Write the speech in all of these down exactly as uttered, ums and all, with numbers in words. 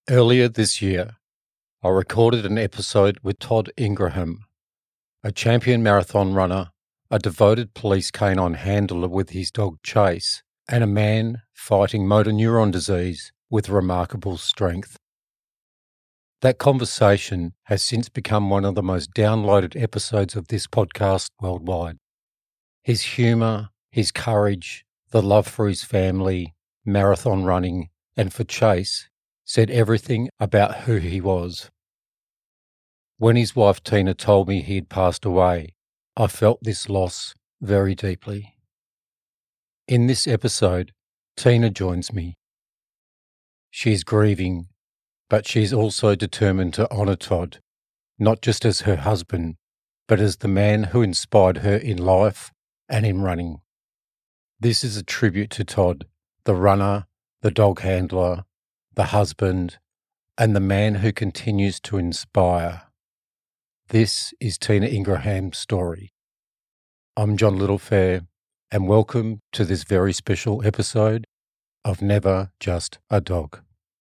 Earlier this year, I recorded an episode with Todd Ingraham, a champion marathon runner, a devoted police canine handler with his dog Chase, and a man fighting motor neuron disease with remarkable strength. That conversation has since become one of the most downloaded episodes of this podcast worldwide. His humour, his courage, the love for his family, marathon running, and for Chase said everything about who he was. When his wife Tina told me he had passed away, I felt this loss very deeply. In this episode, Tina joins me. She is grieving, but she is also determined to honour Todd, not just as her husband, but as the man who inspired her in life and in running. This is a tribute to Todd, the runner, the dog handler, the husband, and the man who continues to inspire. This is Tina Ingraham's story. I'm John Littlefair, and welcome to this very special episode of Never Just a Dog.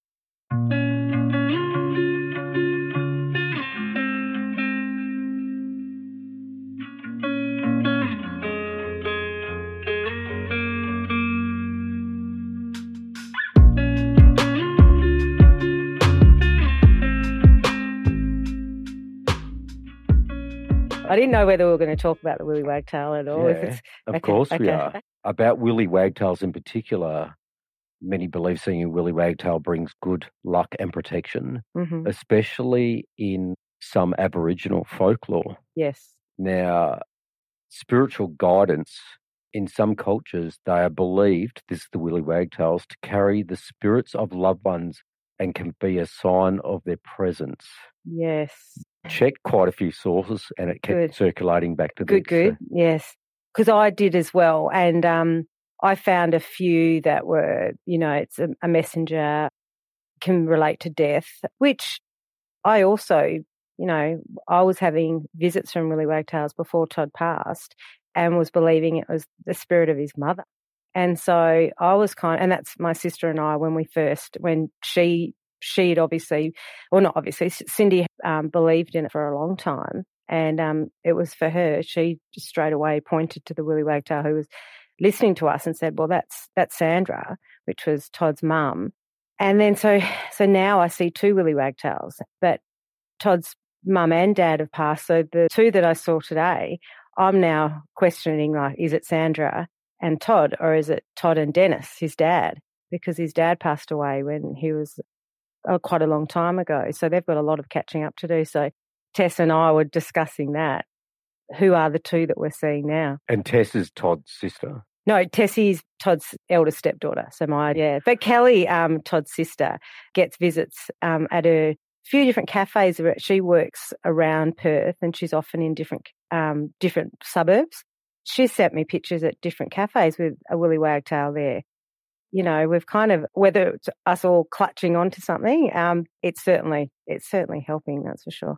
I didn't know whether we were going to talk about the Willy Wagtail at all. Yeah, if it's, of okay, course we okay. are. About Willy Wagtails in particular, many believe seeing a Willy Wagtail brings good luck and protection, Mm-hmm. especially in some Aboriginal folklore. Yes. Now, spiritual guidance, in some cultures, they are believed, this is the Willy Wagtails, to carry the spirits of loved ones and can be a sign of their presence. Yes. Checked quite a few sources and it kept Good. circulating back to Good, this. good. Yes. Because I did as well. And um, I found a few that were, you know, it's a, a messenger, can relate to death, which I also, you know, I was having visits from Willy Wagtails before Todd passed and was believing it was the spirit of his mother. And so I was kind of, and that's my sister and I, when we first, when she, she'd obviously, well, not obviously, Cindy um, believed in it for a long time. And um, it was for her, she just straight away pointed to the Willy Wagtail who was listening to us and said, well, that's that's Sandra, which was Todd's mum. And then so so now I see two Willy Wagtails, but Todd's mum and dad have passed. So the two that I saw today, I'm now questioning, like, is it Sandra and Todd, or is it Todd and Dennis, his dad? Because his dad passed away when he was uh, quite a long time ago. So they've got a lot of catching up to do. So Tess and I were discussing that. Who are the two that we're seeing now? And Tess is Todd's sister. No, Tessie's Todd's eldest stepdaughter. So my, yeah. But Kelly, um, Todd's sister, gets visits um, at a few different cafes. She works around Perth and she's often in different um, different suburbs. She sent me pictures at different cafes with a Willy Wagtail there. You know, we've kind of, whether it's us all clutching onto something, um, it's certainly it's certainly helping, that's for sure.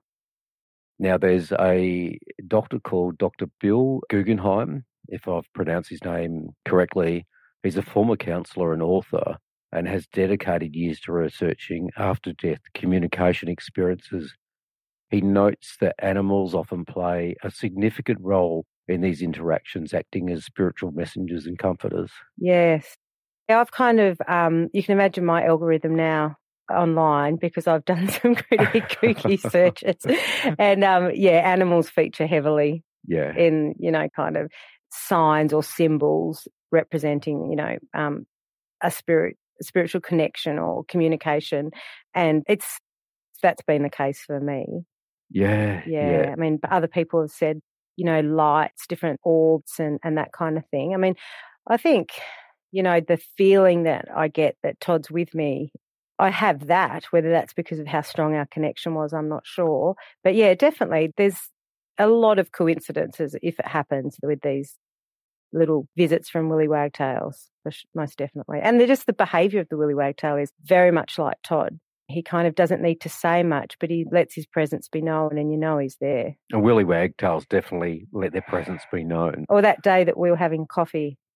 Now, there's a doctor called Doctor Bill Guggenheim, if I've pronounced his name correctly. He's a former counsellor and author and has dedicated years to researching after-death communication experiences. He notes that animals often play a significant role in these interactions, acting as spiritual messengers and comforters. Yes. I've kind of, um, you can imagine my algorithm now online because I've done some pretty kooky searches. And, um, yeah, animals feature heavily Yeah. in, you know, kind of signs or symbols representing, you know, um, a spirit, a spiritual connection or communication. And it's, that's been the case for me. Yeah. Yeah. Yeah. I mean, but other people have said, you know, lights, different orbs and, and that kind of thing. I mean, I think, you know, the feeling that I get that Todd's with me, I have that, whether that's because of how strong our connection was, I'm not sure. But yeah, definitely there's a lot of coincidences if it happens with these little visits from Willy Wagtails, most definitely. And they're just the behaviour of the Willy Wagtail is very much like Todd. He kind of doesn't need to say much, but he lets his presence be known and you know he's there. And Willy Wagtails definitely let their presence be known. Or that day that we were having coffee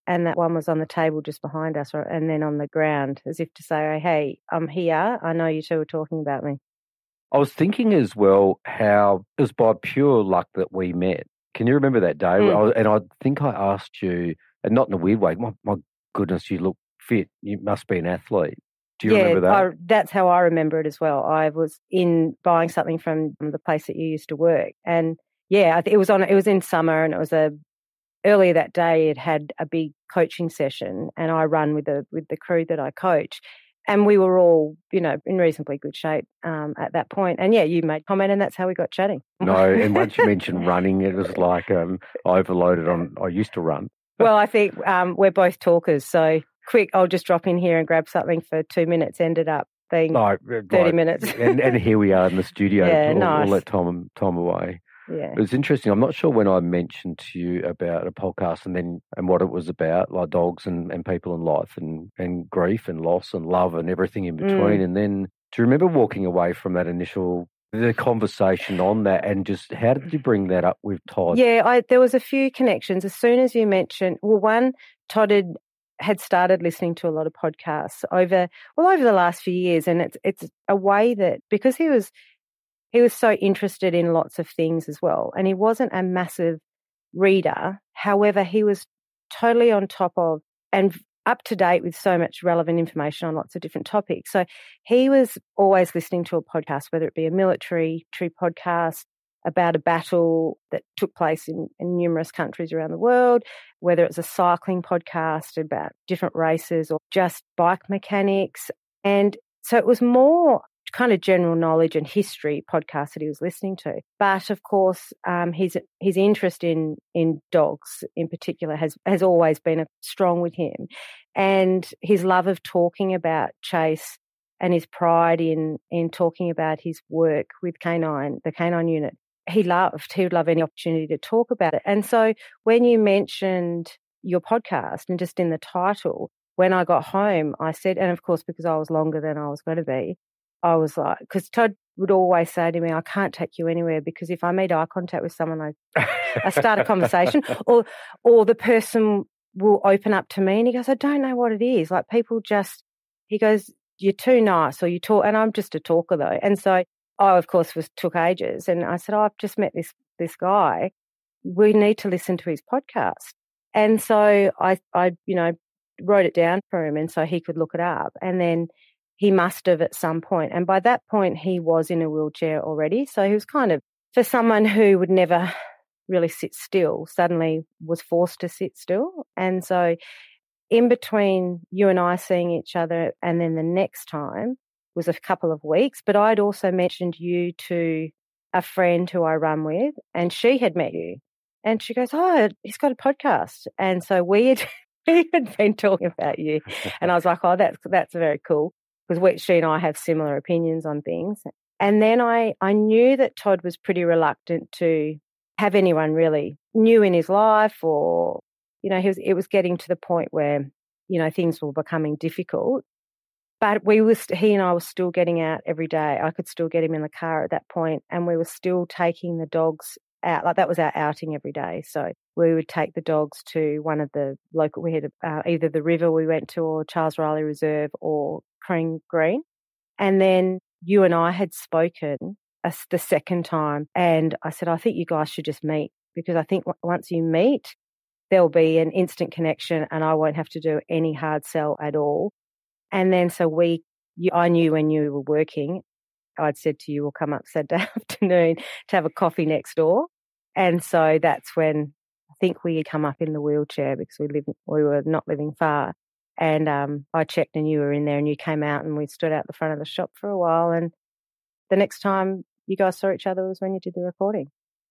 and that one was on the table just behind us, or, and then on the ground, as if to say, hey, I'm here. I know you two were talking about me. I was thinking as well how it was by pure luck that we met. Can you remember that day? Mm. I, and I think I asked you, and not in a weird way, my, my goodness, you look fit. You must be an athlete. Do you yeah, remember that? I, that's how I remember it as well. I was in buying something from the place that you used to work. And yeah, I th- it was on, it was in summer, and it was a, earlier that day it had a big coaching session, and I run with the, with the crew that I coach. And we were all, you know, in reasonably good shape um, at that point. And yeah, you made comment, and that's how we got chatting. No, and once you mentioned running, it was like um, overloaded on, I used to run. Well, I think um, we're both talkers, so quick, I'll just drop in here and grab something for two minutes, ended up being like, thirty like, minutes. and, and here we are in the studio, Yeah, all, nice. all that time, time away. Yeah. It was interesting. I'm not sure when I mentioned to you about a podcast and then and what it was about, like dogs and, and people in life and, and grief and loss and love and everything in between. Mm. And then do you remember walking away from that initial the conversation on that, and just how did you bring that up with Todd? Yeah, I, there was a few connections. As soon as you mentioned, well, one, Todd had, had started listening to a lot of podcasts over, well, over the last few years. And it's it's a way that, because he was he was so interested in lots of things as well. And he wasn't a massive reader. However, he was totally on top of and up to date with so much relevant information on lots of different topics. So he was always listening to a podcast, whether it be a military tree podcast about a battle that took place in, in numerous countries around the world, whether it's a cycling podcast about different races or just bike mechanics. And so it was more kind of general knowledge and history podcast that he was listening to. But of course, um, his his interest in in dogs in particular has has always been a, strong with him, and his love of talking about Chase and his pride in in talking about his work with Canine, the Canine Unit. He loved. He would love any opportunity to talk about it. And so when you mentioned your podcast and just in the title, when I got home, I said, and of course because I was longer than I was going to be, I was like, because Todd would always say to me, I can't take you anywhere because if I made eye contact with someone, I, I start a conversation or or the person will open up to me and he goes, I don't know what it is. Like people just, he goes, you're too nice or you talk, and I'm just a talker though. And so I, of course, was took ages. And I said, oh, I've just met this this guy. We need to listen to his podcast. And so I, I, you know, wrote it down for him and so he could look it up. And then he must have at some point. And by that point, he was in a wheelchair already. So he was kind of, for someone who would never really sit still, suddenly was forced to sit still. And so in between you and I seeing each other and then the next time was a couple of weeks. But I'd also mentioned you to a friend who I run with, and she had met you. And she goes, oh, he's got a podcast. And so we had, we had been talking about you. And I was like, oh, that's that's very cool. Because she and I have similar opinions on things. And then I, I knew that Todd was pretty reluctant to have anyone really new in his life or, you know, he was, it was getting to the point where, you know, things were becoming difficult. But we was, he and I were still getting out every day. I could still get him in the car at that point, and we were still taking the dogs out. Like that was our outing every day. So we would take the dogs to one of the local, we had uh, either the river we went to or Charles Riley Reserve or Crane Green. And then you and I had spoken a, the second time, and I said, I think you guys should just meet, because I think w- once you meet, there'll be an instant connection and I won't have to do any hard sell at all. And then so we, you, I knew when you were working, I'd said to you, we'll come up Saturday afternoon to have a coffee next door. And so that's when I think we had come up in the wheelchair because we lived, we were not living far. And um, I checked and you were in there and you came out and we stood out the front of the shop for a while. And the next time you guys saw each other was when you did the recording.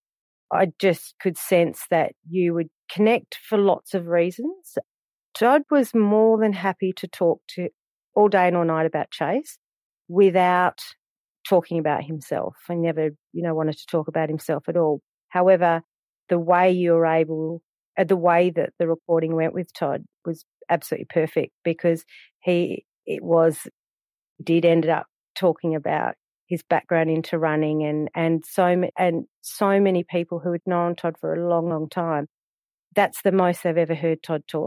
I just could sense that you would connect for lots of reasons. Todd was more than happy to talk to all day and all night about Chase without talking about himself. I never, you know, wanted to talk about himself at all. However, the way you were able, uh, the way that the recording went with Todd was absolutely perfect, because he, it was, did end up talking about his background into running and, and so, and so many people who had known Todd for a long, long time. That's the most they've ever heard Todd talk.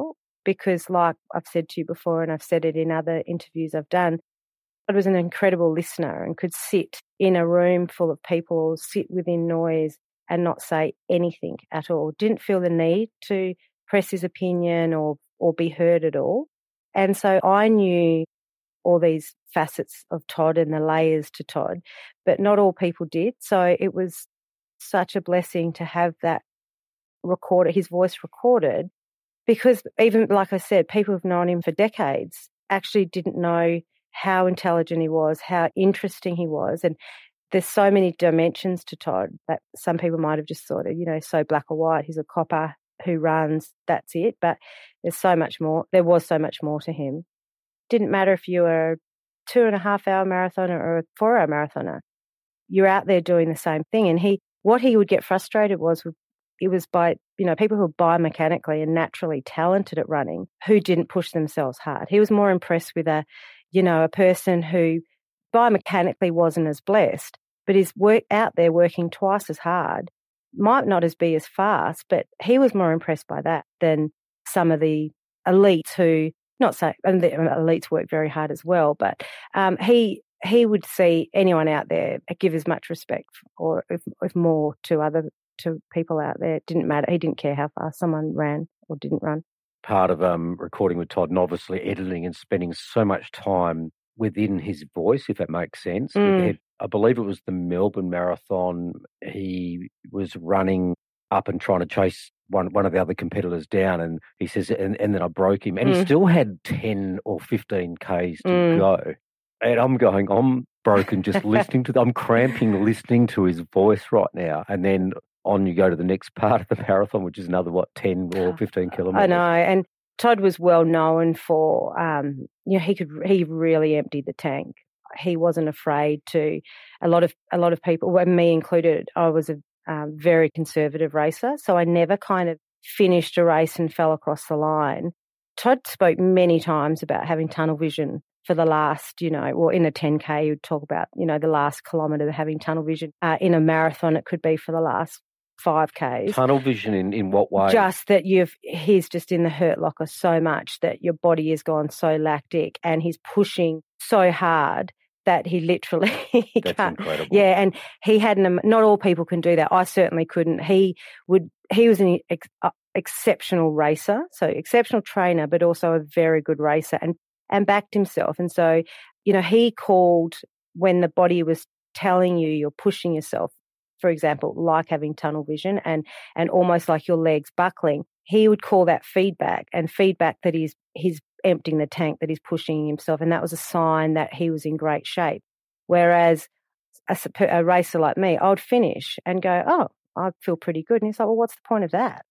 because, like I've said to you before, and I've said it in other interviews I've done, I was an incredible listener and could sit in a room full of people, sit within noise and not say anything at all. Didn't feel the need to press his opinion or or be heard at all. And so I knew all these facets of Todd and the layers to Todd, but not all people did. So it was such a blessing to have that recorded, his voice recorded, because even, like I said, people who've known him for decades actually didn't know how intelligent he was, how interesting he was. And there's so many dimensions to Todd that some people might have just thought of, you know, so black or white. He's a copper who runs, that's it. But there's so much more. There was so much more to him. Didn't matter if you were a two and a half hour marathoner or a four hour marathoner. You're out there doing the same thing. And he, what he would get frustrated was, it was by, you know, people who are biomechanically and naturally talented at running who didn't push themselves hard. He was more impressed with a, you know, a person who biomechanically wasn't as blessed, but is work out there working twice as hard, might not as be as fast, but he was more impressed by that than some of the elites who, not say, and the elites work very hard as well, but um, he he would see anyone out there give as much respect or if, if more to other to people out there. It didn't matter. He didn't care how fast someone ran or didn't run. Part of um, recording with Todd and obviously editing and spending so much time within his voice, if that makes sense. Mm. Had, I believe it was the Melbourne Marathon. He was running up and trying to chase one one of the other competitors down, and he says, and, and then I broke him, and mm. he still had ten or fifteen Ks to mm. go. And I'm going, I'm broken just listening to them. I'm cramping listening to his voice right now. And then on you go to the next part of the marathon, which is another, what, ten or fifteen kilometres. I know. And Todd was well known for, um, you know, he could, he really emptied the tank. He wasn't afraid to, a lot of, a lot of people, well, me included, I was a um, very conservative racer. So I never kind of finished a race and fell across the line. Todd spoke many times about having tunnel vision for the last, you know, or in a ten K, you'd talk about, you know, the last kilometre having tunnel vision. Uh, in a marathon, it could be for the last five Ks. Tunnel vision in, in what way? Just that you've, he's just in the hurt locker so much that your body has gone so lactic and he's pushing so hard that he literally That's can't. Incredible. Yeah, and he hadn't, not all people can do that. I certainly couldn't. He would, he was an ex, uh, exceptional racer, so exceptional trainer, but also a very good racer and, and backed himself. And so, you know, he called when the body was telling you you're pushing yourself, for example, like having tunnel vision and, and almost like your legs buckling, he would call that feedback and feedback that he's, he's emptying the tank, that he's pushing himself. And that was a sign that he was in great shape. Whereas a, a racer like me, I would finish and go, oh, I feel pretty good. And he's like, well, what's the point of that?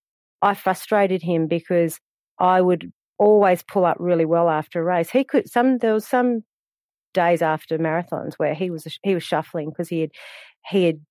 I frustrated him because I would always pull up really well after a race. He could, some, there was some days after marathons where he was, he was shuffling because he had, he had,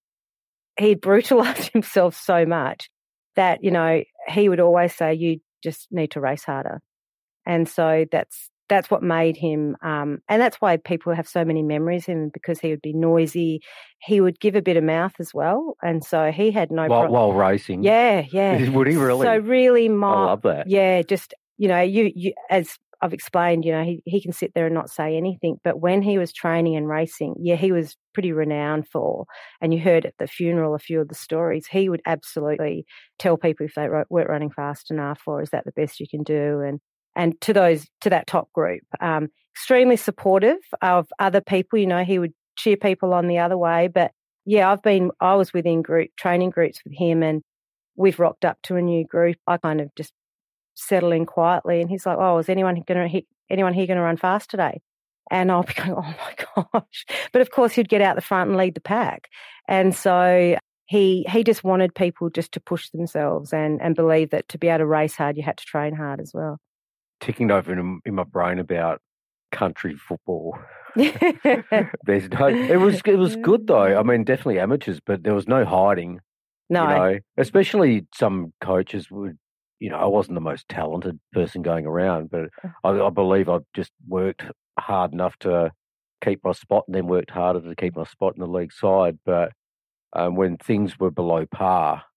he had brutalized himself so much that, you know, he would always say, you just need to race harder. And so that's that's what made him, um, and that's why people have so many memories of him, because he would be noisy. He would give a bit of mouth as well. And so he had no while, problem. While racing? Yeah, yeah. Would he really? So really, my, I love that. Yeah, just, you know, you, you as I've explained, you know, he, he can sit there and not say anything. But when he was training and racing, yeah, he was pretty renowned for, and you heard at the funeral a few of the stories, he would absolutely tell people if they weren't running fast enough, or is that the best you can do? And and to those, to that top group, um, extremely supportive of other people. You know, he would cheer people on the other way. But yeah, I've been, I was within group training groups with him, and we've rocked up to a new group. I kind of just settle in quietly, and he's like, oh, is anyone going to anyone here going to run fast today? And I'll be going, oh my gosh. But of course he'd get out the front and lead the pack. And so he he just wanted people just to push themselves and, and believe that to be able to race hard, you had to train hard as well. Ticking over in, in my brain about country football. There's no, it was, it was good though. I mean, definitely amateurs, but there was no hiding. No. You know, especially some coaches would, you know, I wasn't the most talented person going around, but I, I believe I just worked hard enough to keep my spot, and then worked harder to keep my spot in the league side. But um, when things were below par,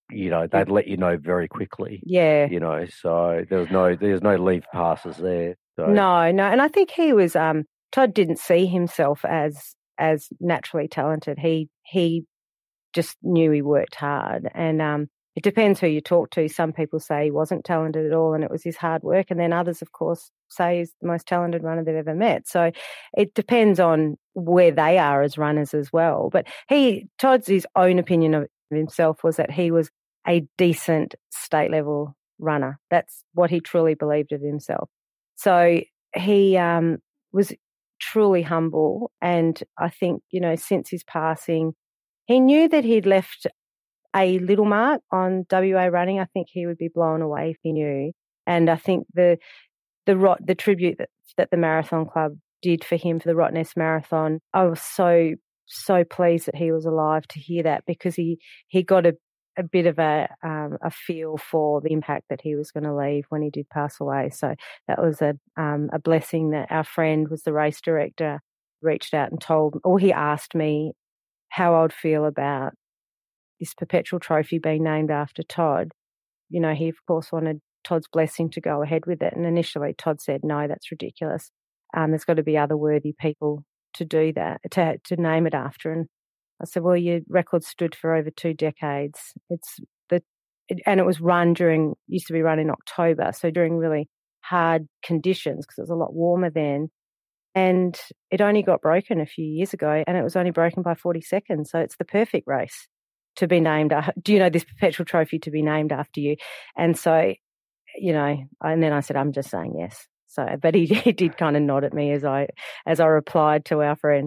you know, they'd let you know very quickly. Yeah. You know, so there was no there was no leave passes there. So. No, no. And I think he was um Todd didn't see himself as as naturally talented. He he just knew he worked hard. And um it depends who you talk to. Some people say he wasn't talented at all and it was his hard work. And then others, of course, say he's the most talented runner they've ever met. So it depends on where they are as runners as well. But he, Todd's his own opinion of himself was that he was a decent state level runner. That's what he truly believed of himself. So he um, was truly humble. And I think, you know, since his passing, he knew that he'd left a little mark on W A running. I think he would be blown away if he knew. And I think the the the tribute that, that the Marathon Club did for him for the Rottnest Marathon, I was so so pleased that he was alive to hear that, because he he got a, a bit of a um, a feel for the impact that he was going to leave when he did pass away. So that was a um, a blessing that our friend was the race director, reached out and told, or he asked me how I would feel about this perpetual trophy being named after Todd. You know, he of course wanted Todd's blessing to go ahead with it. And initially Todd said, no, that's ridiculous. Um, there's got to be other worthy people to do that, to to name it after. And I said, well, your record stood for over two decades. It's the, it, and it was run during, used to be run in October. So during really hard conditions, because it was a lot warmer then. And it only got broken a few years ago, and it was only broken by forty seconds. So it's the perfect race to be named. Do you know this perpetual trophy to be named after you? And so, you know, and then I said, I'm just saying yes. So, but he, he did kind of nod at me as I as I replied to our friend.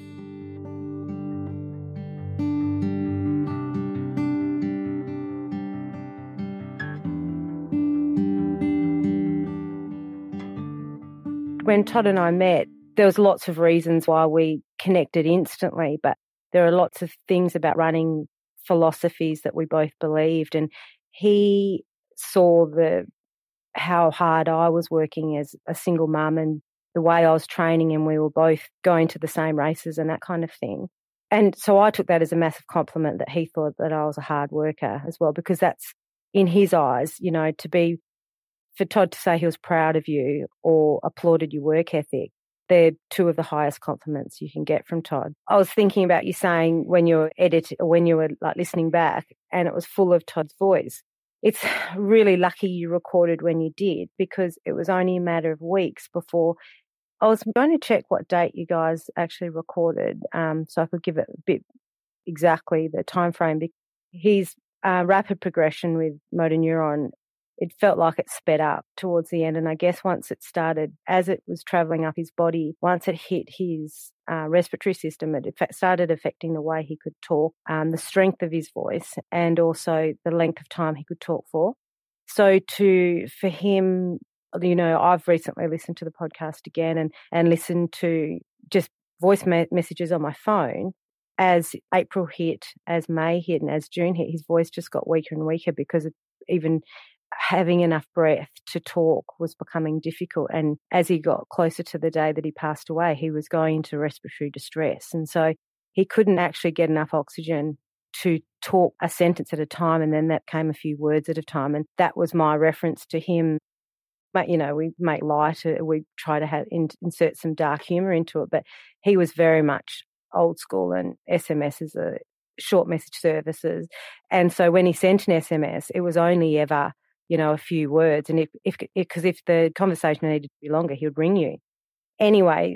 When Todd and I met, there was lots of reasons why we connected instantly, but there are lots of things about running philosophies that we both believed, and he saw the how hard I was working as a single mum and the way I was training, and we were both going to the same races and that kind of thing. And so I took that as a massive compliment that he thought that I was a hard worker as well, because that's in his eyes, you know, to be, for Todd to say he was proud of you or applauded your work ethic, they're two of the highest compliments you can get from Todd. I was thinking about you saying when you were editing, or when you were like listening back, and it was full of Todd's voice. It's really lucky you recorded when you did, because it was only a matter of weeks before. I was going to check what date you guys actually recorded, um, so I could give it a bit exactly the time frame. His uh, rapid progression with motor neuron, it felt like it sped up towards the end. And I guess once it started, as it was travelling up his body, once it hit his uh, respiratory system, it started affecting the way he could talk, um, the strength of his voice, and also the length of time he could talk for. So to, for him, you know, I've recently listened to the podcast again and, and listened to just voice me- messages on my phone. As April hit, as May hit, and as June hit, his voice just got weaker and weaker, because of even having enough breath to talk was becoming difficult. And as he got closer to the day that he passed away, he was going into respiratory distress. And so he couldn't actually get enough oxygen to talk a sentence at a time. And then that came a few words at a time. And that was my reference to him. But, you know, we make light, we try to have in, insert some dark humour into it. But he was very much old school, and S M S is a short message services. And so when he sent an S M S, it was only ever, you know, a few words. And if, if, because if, if the conversation needed to be longer, he would ring you. Anyway,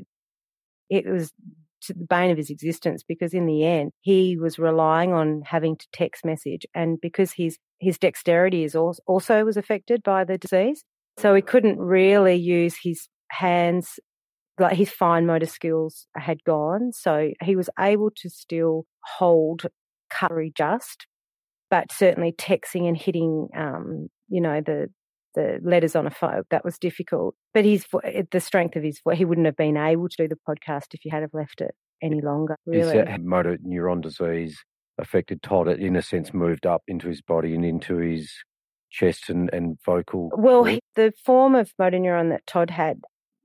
it was to the bane of his existence, because in the end, he was relying on having to text message. And because his, his dexterity is also, also was affected by the disease, so he couldn't really use his hands, like his fine motor skills had gone. So he was able to still hold cutlery just, but certainly texting and hitting, um, you know, the the letters on a phone, that was difficult. But his the strength of his voice, he wouldn't have been able to do the podcast if he had have left it any longer. Really, is that motor neuron disease affected Todd? It in a sense moved up into his body and into his chest and, and vocal. Well, he, the form of motor neuron that Todd had,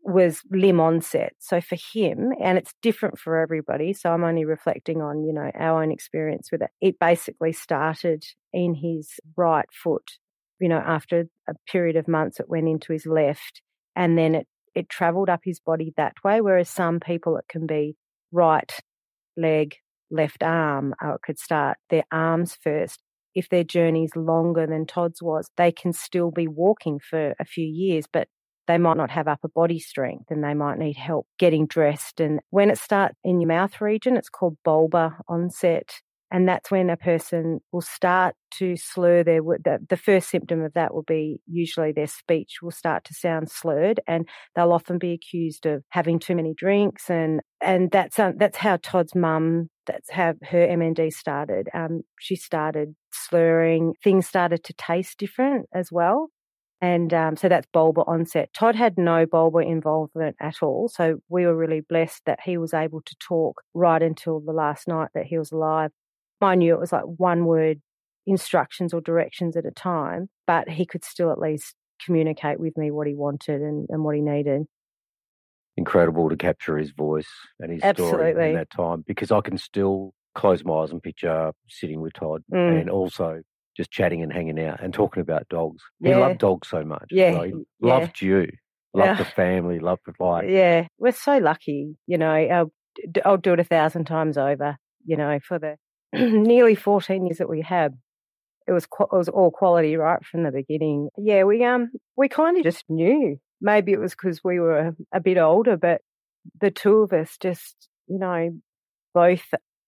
was limb onset. So for him, and it's different for everybody, so I'm only reflecting on, you know, our own experience with it. It basically started in his right foot. You know, after a period of months, it went into his left, and then it, it travelled up his body that way, whereas some people it can be right leg, left arm, or it could start their arms first. If their journey's longer than Todd's was, they can still be walking for a few years, but they might not have upper body strength and they might need help getting dressed. And when it starts in your mouth region, it's called bulbar onset. And that's when a person will start to slur their word. The, the first symptom of that will be usually their speech will start to sound slurred, and they'll often be accused of having too many drinks. And, and that's, um, that's how Todd's mum, that's how her M N D started. Um, she started slurring. Things started to taste different as well. And um, so that's bulbar onset. Todd had no bulbar involvement at all. So we were really blessed that he was able to talk right until the last night that he was alive. I knew it was like one word instructions or directions at a time, but he could still at least communicate with me what he wanted and, and what he needed. Incredible to capture his voice and his Absolutely. story in that time, because I can still close my eyes and picture sitting with Todd Mm. and also just chatting and hanging out and talking about dogs. Yeah. He loved dogs so much. Yeah. You know, he Yeah. loved you, loved Yeah. the family, loved the life. Yeah, we're so lucky, you know. I'll, I'll do it a thousand times over, you know, for the nearly fourteen years that we had. It was it was all quality right from the beginning. Yeah, we um we kind of just knew. Maybe it was because we were a bit older, but the two of us just, you know, both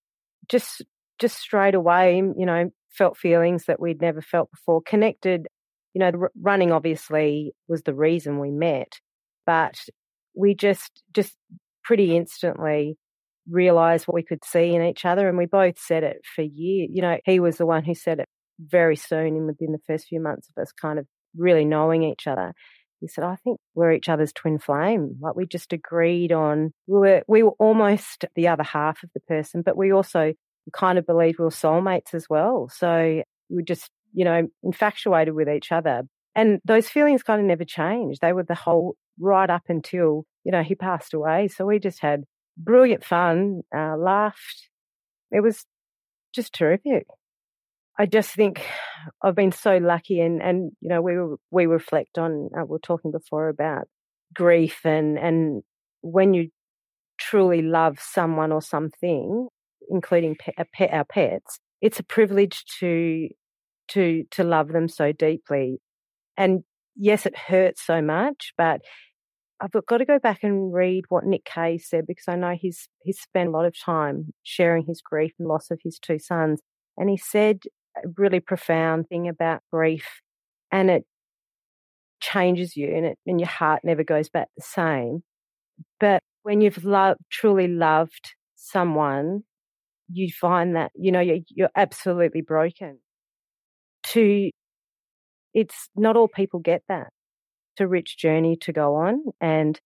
just just straight away, you know, felt feelings that we'd never felt before. Connected, you know, the running obviously was the reason we met, but we just just pretty instantly realised what we could see in each other, and we both said it for years. You know, he was the one who said it very soon, and within the first few months of us kind of really knowing each other. He said, I think we're each other's twin flame. Like we just agreed on, we were, we were almost the other half of the person, but we also kind of believed we were soulmates as well. So we were just, you know, infatuated with each other. And those feelings kind of never changed. They were the whole, right up until, you know, he passed away. So we just had brilliant fun, uh, laughed. It was just terrific. I just think I've been so lucky, and, and you know, we were, we reflect on, uh, we were talking before about grief, and, and when you truly love someone or something, including pet, a pet, our pets, it's a privilege to, to, to love them so deeply. And yes, it hurts so much, but I've got to go back and read what Nick Kay said, because I know he's, he's spent a lot of time sharing his grief and loss of his two sons. And he said a really profound thing about grief, and it changes you, and it, and your heart never goes back the same. But when you've loved, truly loved someone, you find that, you know, you're, you're absolutely broken. To, it's not all people get that. It's a rich journey to go on. And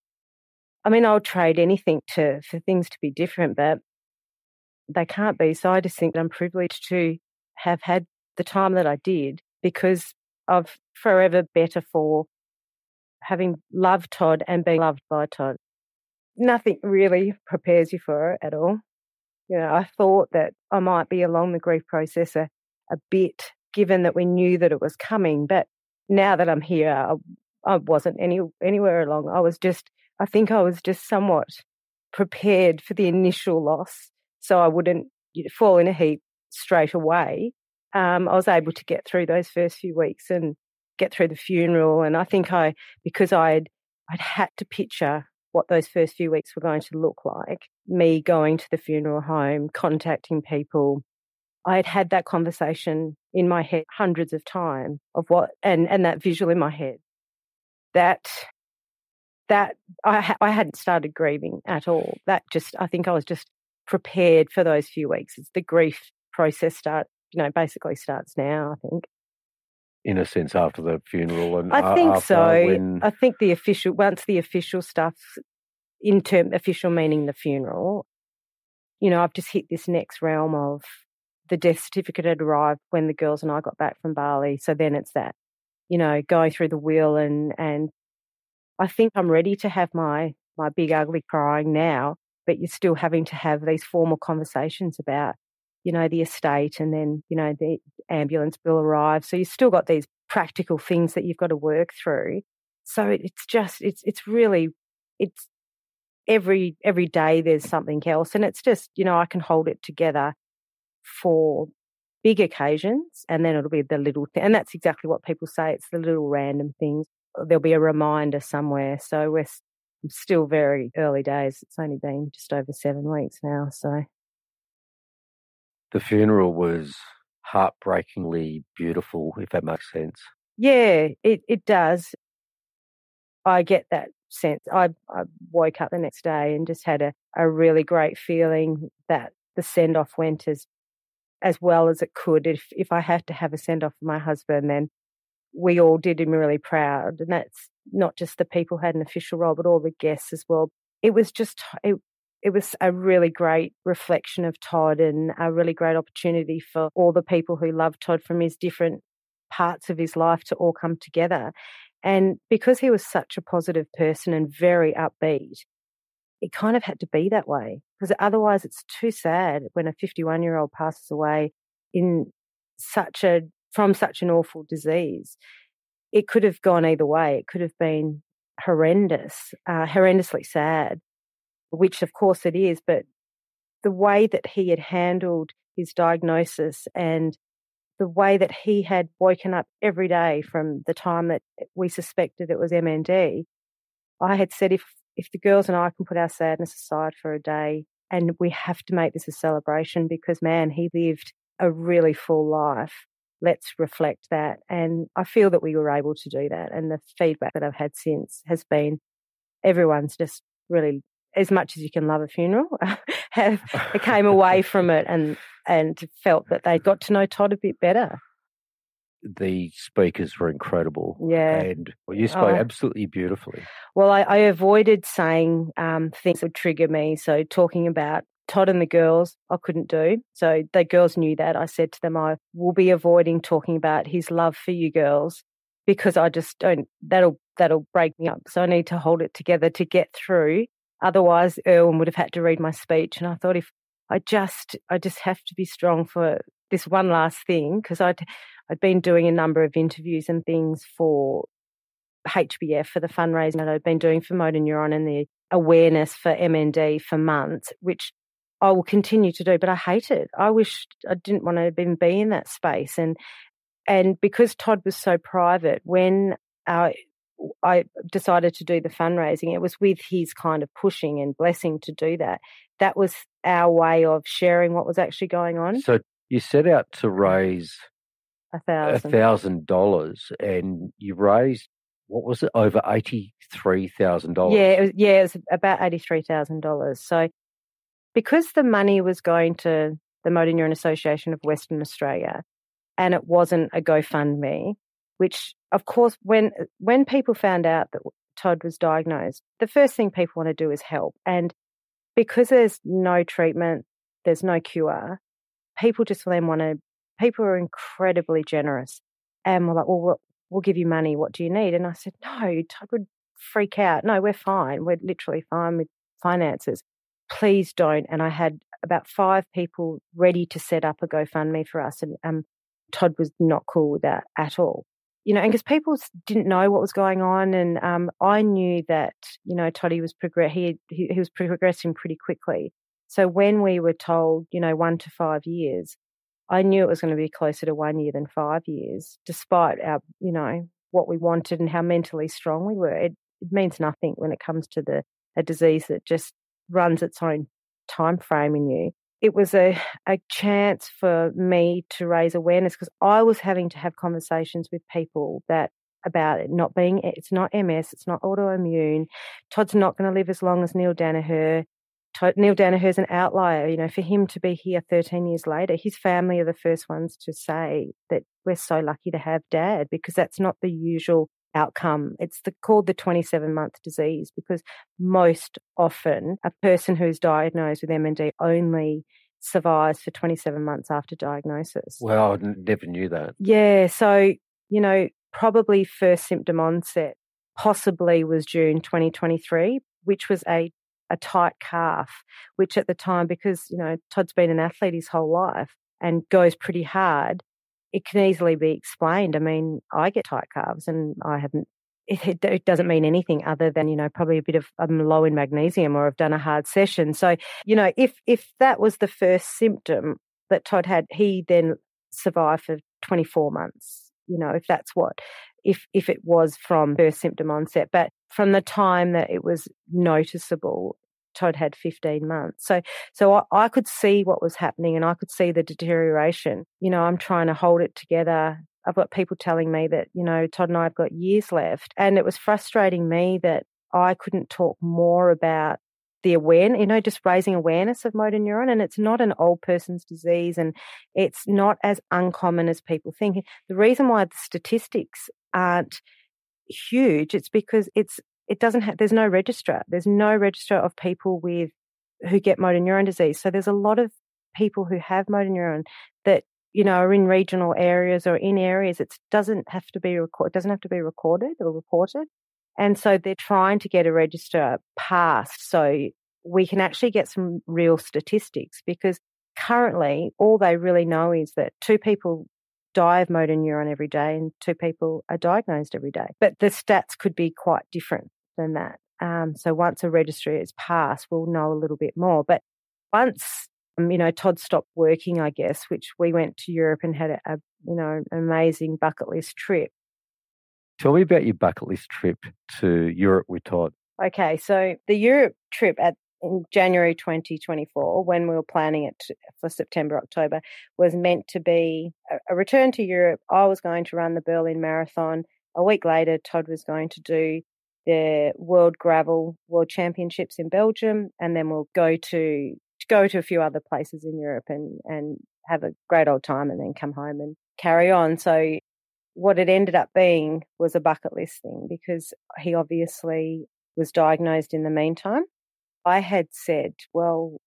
I mean, I'll trade anything to, for things to be different, but they can't be. So I just think that I'm privileged to have had the time that I did, because I've forever better for having loved Todd and being loved by Todd. Nothing really prepares you for it at all. You know, I thought that I might be along the grief process a, a bit, given that we knew that it was coming. But now that I'm here, I, I wasn't any anywhere along. I was just, I think I was just somewhat prepared for the initial loss, so I wouldn't fall in a heap straight away. Um, I was able to get through those first few weeks and get through the funeral. And I think I, because I'd, I'd had to picture what those first few weeks were going to look like, me going to the funeral home, contacting people. I had had that conversation in my head hundreds of times of what, and, and that visual in my head, that, that I, ha- I hadn't started grieving at all. That just, I think I was just prepared for those few weeks. It's the grief process start, you know, basically starts now, I think. In a sense, after the funeral, and I think after so. when... I think the official, once the official stuff, in term official meaning the funeral, you know, I've just hit this next realm of the death certificate had arrived when the girls and I got back from Bali. So then it's that, you know, going through the will and and I think I'm ready to have my, my big ugly crying now, but you're still having to have these formal conversations about, you know, the estate, and then, you know, the ambulance bill arrives. So you've still got these practical things that you've got to work through. So it's just, it's, it's really, it's every, every day there's something else. And it's just, you know, I can hold it together for big occasions, and then it'll be the little thing. And that's exactly what people say. It's the little random things. There'll be a reminder somewhere. So we're still very early days. It's only been just over seven weeks now. So the funeral was heartbreakingly beautiful, if that makes sense. Yeah, it, it does. I get that sense. I, I woke up the next day and just had a, a really great feeling that the send-off went as as well as it could. If if I had to have a send-off for my husband, then we all did him really proud. And that's not just the people who had an official role, but all the guests as well. It was just, it, it was a really great reflection of Todd, and a really great opportunity for all the people who love Todd from his different parts of his life to all come together. And because he was such a positive person and very upbeat, it kind of had to be that way, because otherwise it's too sad when a fifty-one-year-old passes away in such a from such an awful disease. It could have gone either way. It could have been horrendous, uh, horrendously sad, which of course it is, but the way that he had handled his diagnosis and the way that he had woken up every day from the time that we suspected it was M N D, I had said, if if the girls and I can put our sadness aside for a day, and we have to make this a celebration, because, man, he lived a really full life. Let's reflect that. And I feel that we were able to do that. And the feedback that I've had since has been everyone's just really, as much as you can love a funeral, have came away from it and, and felt that they got to know Todd a bit better. The speakers were incredible. Yeah. And well, you spoke oh. absolutely beautifully. Well, I, I avoided saying um, things that would trigger me. So talking about Todd and the girls, I couldn't do. So the girls knew that. I said to them, I will be avoiding talking about his love for you girls, because I just don't, that'll, that'll break me up. So I need to hold it together to get through. Otherwise, Erwin would have had to read my speech. And I thought, if I just, I just have to be strong for this one last thing, because I'd, I'd been doing a number of interviews and things for H B F, for the fundraising that I'd been doing for motor neuron and the awareness for M N D for months, which I will continue to do, but I hate it. I wish I didn't want to even be in that space. And and because Todd was so private, when uh, I decided to do the fundraising, it was with his kind of pushing and blessing to do that. That was our way of sharing what was actually going on. So you set out to raise a thousand, a thousand dollars, and you raised, what was it, over eighty-three thousand dollars? Yeah, it was, yeah, it was about eighty-three thousand dollars. So because the money was going to the Motor Neuron Association of Western Australia, and it wasn't a GoFundMe, which, of course, when when people found out that Todd was diagnosed, the first thing people want to do is help. And because there's no treatment, there's no cure, people just then want to, people are incredibly generous. And we're like, well, we'll, we'll give you money. What do you need? And I said, no, Todd would freak out. No, we're fine. We're literally fine with finances. Please don't. And I had about five people ready to set up a GoFundMe for us. And um, Todd was not cool with that at all. You know, and because people didn't know what was going on. And um, I knew that, you know, Toddy was, progress- he, he, he was progressing pretty quickly. So when we were told, you know, one to five years, I knew it was going to be closer to one year than five years, despite our, you know, what we wanted and how mentally strong we were. It, it means nothing when it comes to the a disease that just runs its own time frame in you. It was a, a chance for me to raise awareness, because I was having to have conversations with people that about it not being, it's not M S, it's not autoimmune. Todd's not going to live as long as Neil Danaher. Todd, Neil Danaher's an outlier. You know, for him to be here thirteen years later, his family are the first ones to say that we're so lucky to have Dad, because that's not the usual outcome. It's the, called the twenty-seven month disease, because most often a person who's diagnosed with M N D only survives for twenty-seven months after diagnosis. Well, I never knew that. Yeah. So, you know, probably first symptom onset possibly was June twenty twenty-three, which was a, a tight calf, which at the time, because, you know, Todd's been an athlete his whole life and goes pretty hard, it can easily be explained. I mean, I get tight calves and I haven't, it, it doesn't mean anything other than, you know, probably a bit of I'm low in magnesium or I've done a hard session. So, you know, if if that was the first symptom that Todd had, he then survived for twenty-four months, you know, if that's what, if if it was from first symptom onset. But from the time that it was noticeable, Todd had fifteen months. So so I, I could see what was happening and I could see the deterioration. You know, I'm trying to hold it together. I've got people telling me that, you know, Todd and I have got years left. And it was frustrating me that I couldn't talk more about the awareness, you know, just raising awareness of motor neuron. And it's not an old person's disease and it's not as uncommon as people think. The reason why the statistics aren't huge, it's because it's it doesn't have, there's no registrar. There's no registrar of people with who get motor neuron disease. So there's a lot of people who have motor neuron that, you know, are in regional areas or in areas. It doesn't have to be record, doesn't have to be recorded or reported. And so they're trying to get a register passed so we can actually get some real statistics, because currently all they really know is that two people die of motor neuron every day and two people are diagnosed every day. But the stats could be quite different than that. Um, so once a registry is passed, we'll know a little bit more. But once, um, you know, Todd stopped working, I guess, which we went to Europe and had a, a you know, an amazing bucket list trip. Tell me about your bucket list trip to Europe with Todd. Okay, so the Europe trip at in January twenty twenty-four, when we were planning it to, for September, October, was meant to be a, a return to Europe. I was going to run the Berlin Marathon. A week later, Todd was going to do the World Gravel World Championships in Belgium, and then we'll go to, to go to a few other places in Europe and, and have a great old time and then come home and carry on. So what it ended up being was a bucket list thing, because he obviously was diagnosed in the meantime. I had said, well,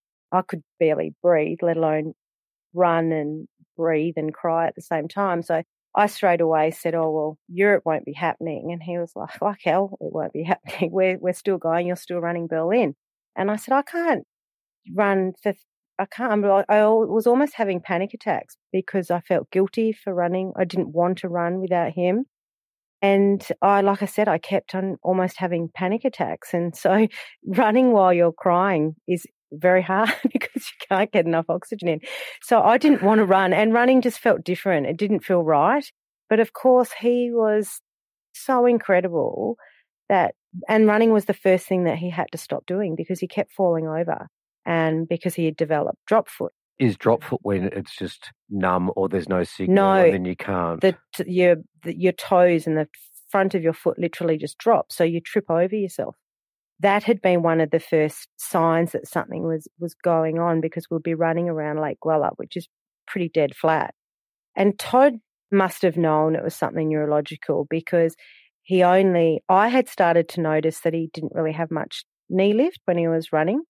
I could barely breathe, let alone run and breathe and cry at the same time. So I straight away said, oh, well, Europe won't be happening. And he was like, like hell, it won't be happening. We're, we're still going. You're still running Berlin. And I said, I can't run for, I can't. I was almost having panic attacks because I felt guilty for running. I didn't want to run without him. And I, like I said, I kept on almost having panic attacks. And so running while you're crying is very hard because you can't get enough oxygen in. So I didn't want to run, and running just felt different. It didn't feel right. But of course, he was so incredible that, and running was the first thing that he had to stop doing because he kept falling over and because he had developed drop foot. Is drop foot when it's just numb or there's no signal no, and then you can't? The, your, the, your toes and the front of your foot literally just drop, so you trip over yourself. That had been one of the first signs that something was, was going on, because we'll be running around Lake Gwelup, which is pretty dead flat. And Todd must have known it was something neurological, because he only, I had started to notice that he didn't really have much knee lift when he was running.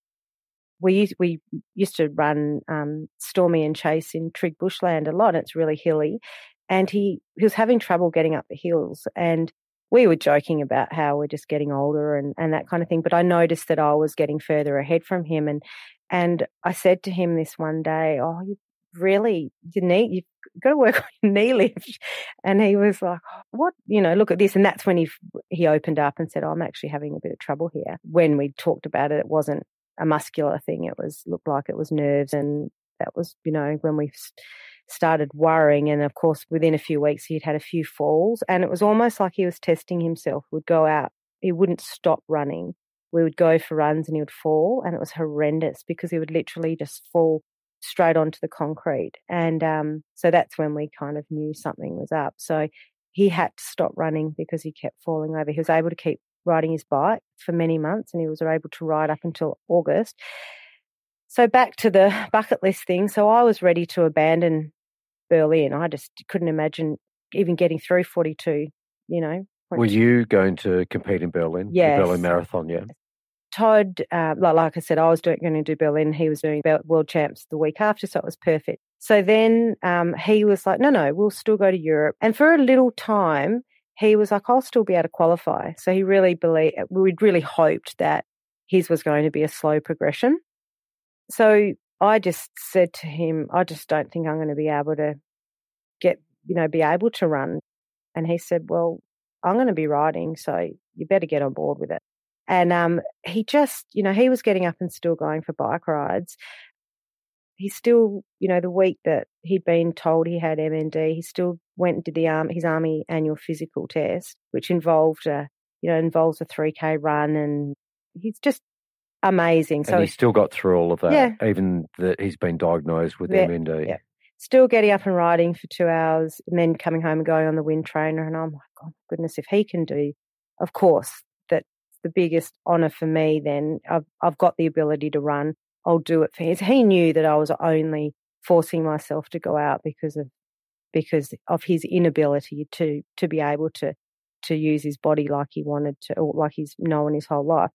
We used, we used to run um, Stormy and Chase in Trig Bushland a lot. It's really hilly. And he, he was having trouble getting up the hills. And we were joking about how we're just getting older and, and that kind of thing. But I noticed that I was getting further ahead from him. And and I said to him this one day, oh, you really, you need, you've got to work on your knee lift. And he was like, oh, what, you know, look at this. And that's when he he opened up and said, oh, I'm actually having a bit of trouble here. When we talked about it, it wasn't a muscular thing. It was looked like it was nerves, and that was, you know, when we started worrying. And of course, within a few weeks, he'd had a few falls, and it was almost like he was testing himself. We'd go out, he wouldn't stop running. We would go for runs, and he would fall, and it was horrendous because he would literally just fall straight onto the concrete. And um, so that's when we kind of knew something was up. So he had to stop running because he kept falling over. He was able to keep riding his bike for many months, and he was able to ride up until August. So back to the bucket list thing. So I was ready to abandon Berlin. I just couldn't imagine even getting through forty-two, you know. Were you going to compete in Berlin? Yes. The Berlin Marathon, yeah. Todd, uh, like, like I said, I was doing, going to do Berlin. He was doing World Champs the week after, so it was perfect. So then um, he was like, no, no, we'll still go to Europe. And for a little time, he was like, I'll still be able to qualify. So he really believed, we'd really hoped that his was going to be a slow progression. So I just said to him, I just don't think I'm going to be able to get, you know, be able to run. And he said, well, I'm going to be riding, so you better get on board with it. And um, he just, you know, he was getting up and still going for bike rides. He still, you know, the week that he'd been told he had M N D, he still went and did the arm, his army annual physical test, which involved a, you know, involves a three K run, and he's just amazing. So and he still got through all of that, yeah. even that he's been diagnosed with yeah, M N D. Yeah. Still getting up and riding for two hours and then coming home and going on the wind trainer. And I'm like, oh, goodness, if he can do, of course, that's the biggest honour for me then. I've, I've got the ability to run. I'll do it for him. He knew that I was only forcing myself to go out because of because of his inability to to be able to to use his body like he wanted to, or like he's known his whole life.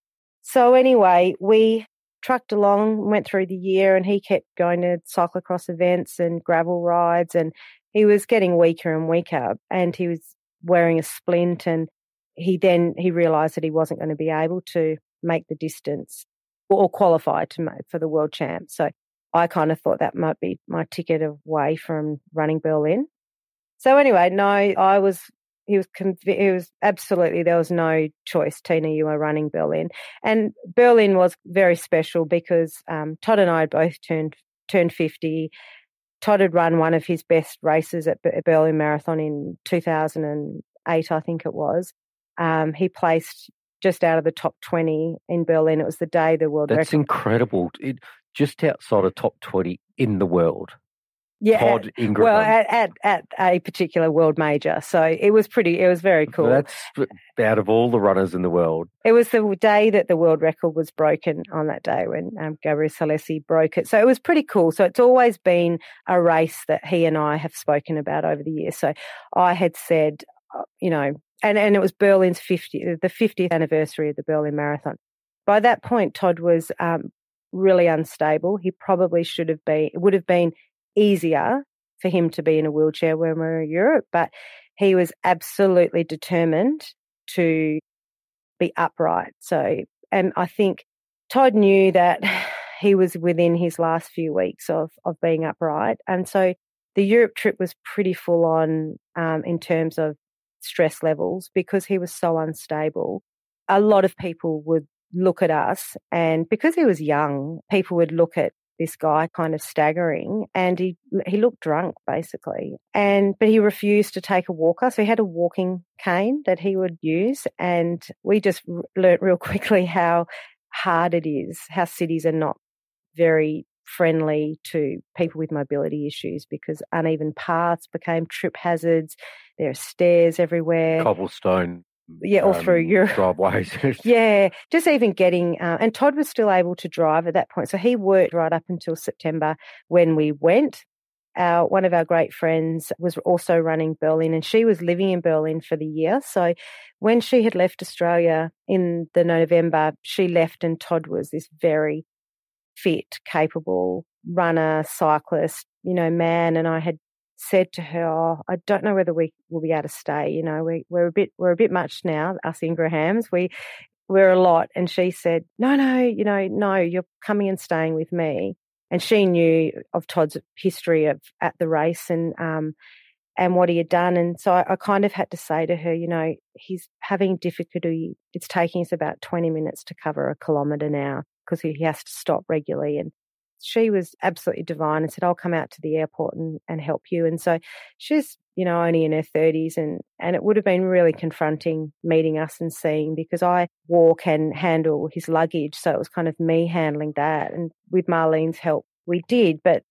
So anyway, we trucked along, went through the year, and he kept going to cyclocross events and gravel rides, and he was getting weaker and weaker, and he was wearing a splint, and he then he realised that he wasn't going to be able to make the distance or qualify to make for the world champ. So I kind of thought that might be my ticket away from running Berlin. So anyway, no, I was, he was, he was absolutely, there was no choice. Tina, you are running Berlin. And Berlin was very special because um, Todd and I had both turned, turned fifty. Todd had run one of his best races at Berlin Marathon in two thousand eight, I think it was. Um, he placed just out of the top twenty in Berlin. It was the day the world That's record. That's incredible. It, just outside of top twenty in the world. Yeah, Todd at, Ingraham. Well, at, at at a particular world major. So it was pretty, it was very cool. That's out of all the runners in the world. It was the day that the world record was broken on that day when um, Gabriel Salesi broke it. So it was pretty cool. So it's always been a race that he and I have spoken about over the years. So I had said, you know, and, and it was Berlin's fiftieth, the fiftieth anniversary of the Berlin Marathon. By that point, Todd was um, really unstable. He probably should have been, it would have been easier for him to be in a wheelchair when we were in Europe, but he was absolutely determined to be upright. So, and I think Todd knew that he was within his last few weeks of, of being upright. And so the Europe trip was pretty full on um, in terms of stress levels because he was so unstable. A lot of people would look at us, and because he was young, people would look at this guy kind of staggering, and he he looked drunk basically. And but he refused to take a walker, so he had a walking cane that he would use. And we just r- learnt real quickly how hard it is, how cities are not very friendly to people with mobility issues because uneven paths became trip hazards. There are stairs everywhere, cobblestone. Yeah, all um, through Europe. Driveways. yeah, just even getting, uh, and Todd was still able to drive at that point. So he worked right up until September when we went. Our, one of our great friends was also running Berlin, and she was living in Berlin for the year. So when she had left Australia in the November, she left, and Todd was this very fit, capable runner, cyclist, you know, man. And I had said to her, oh, I don't know whether we will be able to stay. You know, we, we're a bit, we're a bit much now, us Ingrahams. We, we're a lot. And she said, no, no, you know, no, you're coming and staying with me. And she knew of Todd's history of at the race and, um, and what he had done. And so I, I kind of had to say to her, you know, he's having difficulty. It's taking us about twenty minutes to cover a kilometre now because he, he has to stop regularly. And she was absolutely divine and said, I'll come out to the airport and, and help you. And so she's, you know, only in her thirties, and, and it would have been really confronting meeting us and seeing, because I walk and handle his luggage. So it was kind of me handling that. And with Marlene's help, we did. But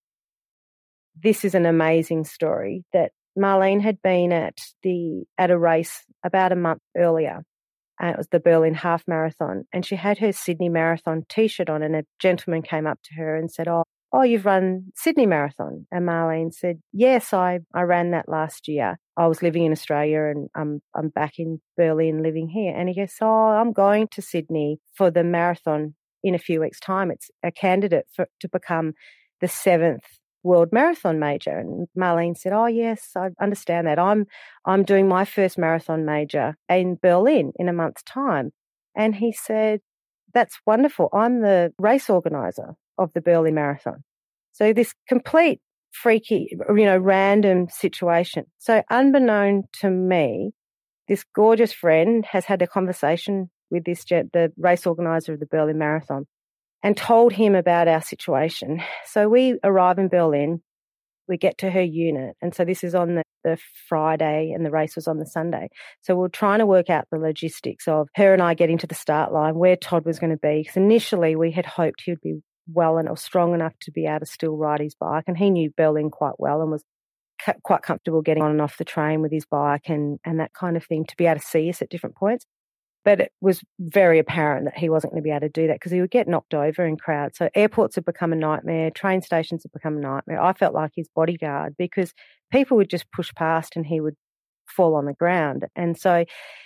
this is an amazing story that Marlene had been at the at a race about a month earlier. Uh, it was the Berlin Half Marathon, and she had her Sydney Marathon T-shirt on, and a gentleman came up to her and said, oh, oh, you've run Sydney Marathon. And Marlene said, yes, I, I ran that last year. I was living in Australia and I'm, I'm back in Berlin living here. And he goes, oh, I'm going to Sydney for the marathon in a few weeks' time. It's a candidate for, to become the seventh world marathon major. And Marlene said, oh, yes, I understand that. I'm I'm doing my first marathon major in Berlin in a month's time. And he said, that's wonderful. I'm the race organizer of the Berlin Marathon. So this complete freaky, you know, random situation. So unbeknown to me, this gorgeous friend has had a conversation with this the race organizer of the Berlin Marathon and told him about our situation. So we arrive in Berlin, we get to her unit, and so this is on the, the Friday and the race was on the Sunday. So we're trying to work out the logistics of her and I getting to the start line, where Todd was going to be. Because initially we had hoped he would be well and or strong enough to be able to still ride his bike, and he knew Berlin quite well and was c- quite comfortable getting on and off the train with his bike and, and that kind of thing to be able to see us at different points. But it was very apparent that he wasn't going to be able to do that because he would get knocked over in crowds. So airports have become a nightmare. Train stations have become a nightmare. I felt like his bodyguard because people would just push past and he would fall on the ground. And so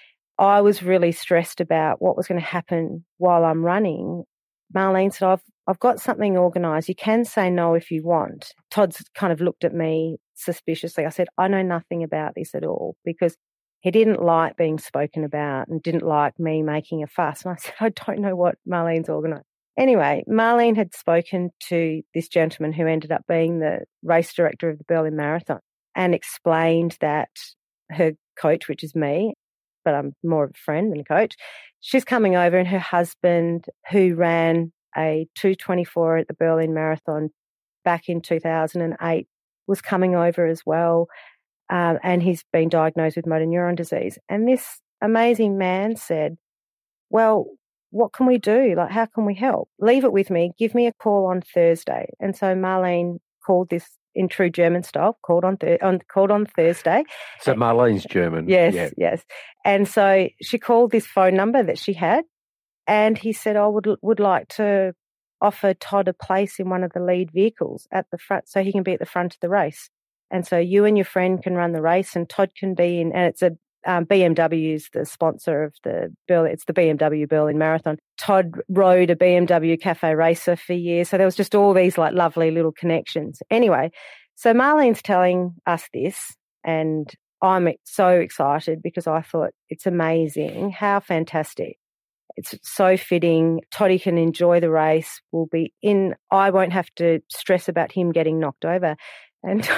I was really stressed about what was going to happen while I'm running. Marlene said, I've, I've got something organised. You can say no if you want. Todd's kind of looked at me suspiciously. I said, I know nothing about this at all because he didn't like being spoken about and didn't like me making a fuss. And I said, I don't know what Marlene's organised. Anyway, Marlene had spoken to this gentleman who ended up being the race director of the Berlin Marathon and explained that her coach, which is me, but I'm more of a friend than a coach, she's coming over and her husband, who ran a two twenty-four at the Berlin Marathon back in two thousand eight, was coming over as well. Um, and he's been diagnosed with motor neuron disease. And this amazing man said, well, what can we do? Like, how can we help? Leave it with me. Give me a call on Thursday. And so Marlene called this in true German style, called on, th- on called on Thursday. So Marlene's German. Yes, yeah. yes. And so she called this phone number that she had, and he said, I would would like to offer Todd a place in one of the lead vehicles at the front so he can be at the front of the race. And so you and your friend can run the race and Todd can be in, and it's a um, B M W's the sponsor of the Berlin, it's the B M W Berlin Marathon. Todd rode a B M W Cafe Racer for years. So there was just all these like lovely little connections. Anyway, so Marlene's telling us this and I'm so excited because I thought it's amazing. How fantastic. It's so fitting. Toddy can enjoy the race. We'll be in, I won't have to stress about him getting knocked over. And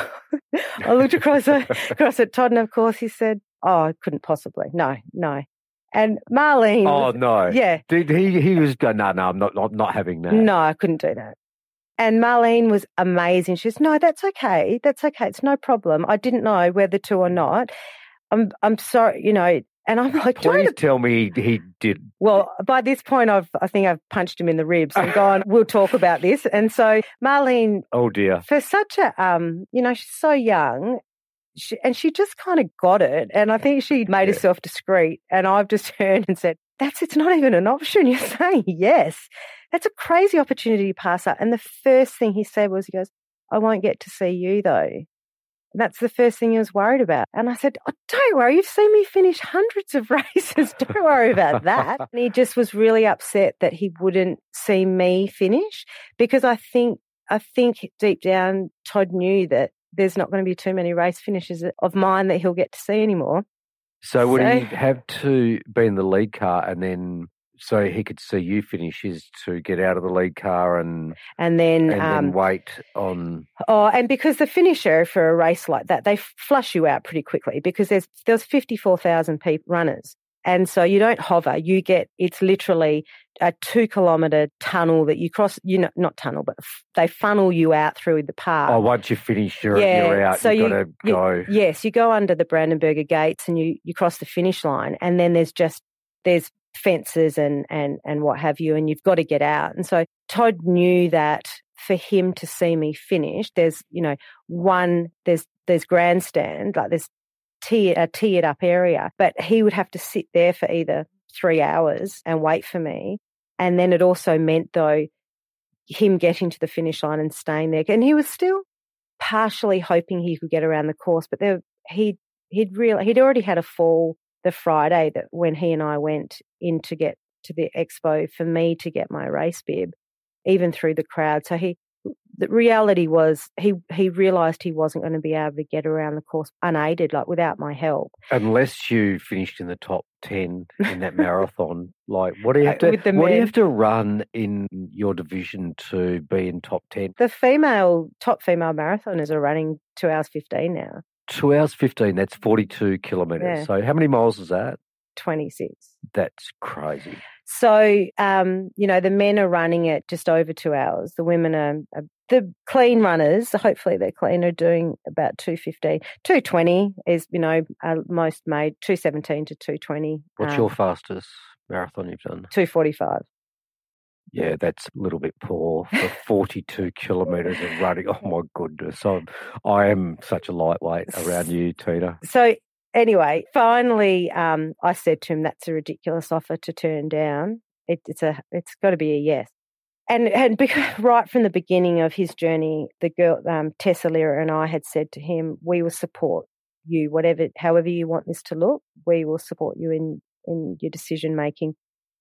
I looked across, across at Todd and of course he said, oh, I couldn't possibly. No, no. And Marlene. Oh, was, no. Yeah. Did he, he was going, no, no, I'm not, not, not having that. No, I couldn't do that. And Marlene was amazing. She says, no, that's okay. That's okay. It's no problem. I didn't know whether to or not. I'm I'm sorry, you know. And I'm like, please don't tell me he did. Well, by this point, I've I think I've punched him in the ribs and gone, we'll talk about this. And so Marlene, oh dear, for such a um, you know, she's so young, she, and she just kind of got it. And I think she made yeah. herself discreet. And I've just turned and said, that's it's not even an option. You're saying yes. That's a crazy opportunity to pass up. And the first thing he said was, he goes, I won't get to see you though. And that's the first thing he was worried about. And I said, oh, don't worry, you've seen me finish hundreds of races. Don't worry about that. And he just was really upset that he wouldn't see me finish because I think I think deep down Todd knew that there's not going to be too many race finishes of mine that he'll get to see anymore. So would so, he have to be in the lead car and then so he could see you finish his to get out of the lead car and and then and um, then wait on? Oh, and because the finisher for a race like that, they flush you out pretty quickly because there's there's fifty-four thousand people runners, and so you don't hover. You get it's literally a two kilometre tunnel that you cross. You know, not tunnel, but f- they funnel you out through the park. Oh, once you finish, you're yeah, you're out. So You've you, got to go. You, yes, you go under the Brandenburger gates and you you cross the finish line, and then there's just there's fences and and and what have you, and you've got to get out. And so Todd knew that for him to see me finish, there's you know one there's there's grandstand, like there's tier, a tiered up area, but he would have to sit there for either three hours and wait for me. And then it also meant though him getting to the finish line and staying there, and he was still partially hoping he could get around the course, but there he he'd really he'd already had a fall the Friday that when he and I went in to get to the expo for me to get my race bib, even through the crowd. So he the reality was he, he realised he wasn't going to be able to get around the course unaided, like without my help. Unless you finished in the top ten in that marathon, like what do you have to With the what do you men. have to run in your division to be in top ten? The female, top female marathoners are running two hours fifteen now. Two hours fifteen, that's forty-two kilometres. Yeah. So how many miles is that? twenty-six. That's crazy. So, um, you know, the men are running it just over two hours. The women are, are the clean runners, hopefully they're clean, are doing about two fifteen. two twenty is, you know, uh, most made, two seventeen to two twenty. What's um, your fastest marathon you've done? two forty-five. Yeah, that's a little bit poor for forty-two kilometres of running. Oh, my goodness. I'm, I am such a lightweight around you, Tina. So anyway, finally, um, I said to him, that's a ridiculous offer to turn down. It, it's a, it's got to be a yes. And, and because right from the beginning of his journey, the girl, um, Tessa Lira and I had said to him, we will support you, whatever, however you want this to look, we will support you in, in your decision making.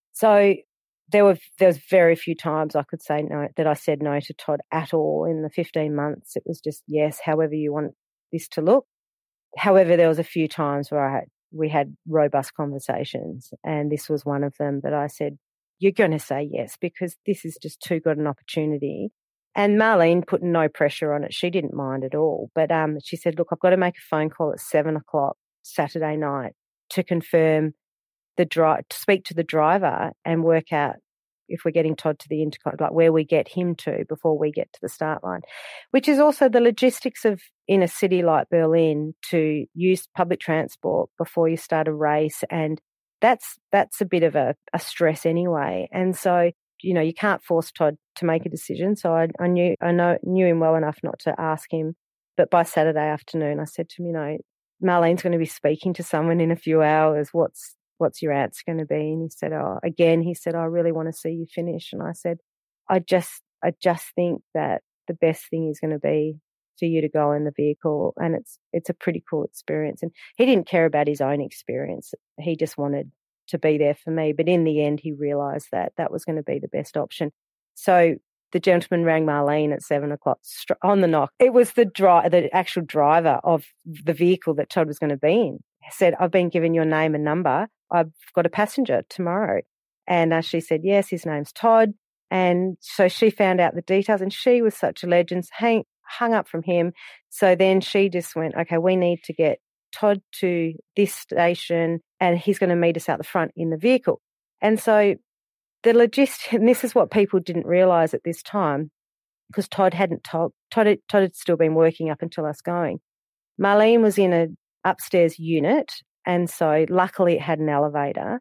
So there were there was very few times I could say no, that I said no to Todd at all in the fifteen months. It was just yes, however you want this to look. However, there was a few times where I had, we had robust conversations, and this was one of them that I said, you're going to say yes because this is just too good an opportunity. And Marlene put no pressure on it. She didn't mind at all. But um, she said, look, I've got to make a phone call at seven o'clock Saturday night to confirm the drive, to speak to the driver and work out if we're getting Todd to the intercon, like where we get him to before we get to the start line, which is also the logistics of in a city like Berlin to use public transport before you start a race. And that's that's a bit of a, a stress anyway. And so, you know, you can't force Todd to make a decision. So I, I knew I know knew him well enough not to ask him. But by Saturday afternoon, I said to him, you know, Marlene's going to be speaking to someone in a few hours. What's what's your answer going to be? And he said, oh, again, he said, I really want to see you finish. And I said, I just, I just think that the best thing is going to be for you to go in the vehicle. And it's, it's a pretty cool experience. And he didn't care about his own experience. He just wanted to be there for me. But in the end, he realised that that was going to be the best option. So the gentleman rang Marlene at seven o'clock on the knock. It was the dri- the actual driver of the vehicle that Todd was going to be in. He said, I've been given your name and number. I've got a passenger tomorrow. And uh, she said, yes, his name's Todd. And so she found out the details, and she was such a legend, hang, hung up from him. So then she just went, okay, we need to get Todd to this station and he's going to meet us out the front in the vehicle. And so the logistics, and this is what people didn't realise at this time, because Todd hadn't told, Todd had, Todd had still been working up until us going. Marlene was in a upstairs unit, and so luckily it had an elevator.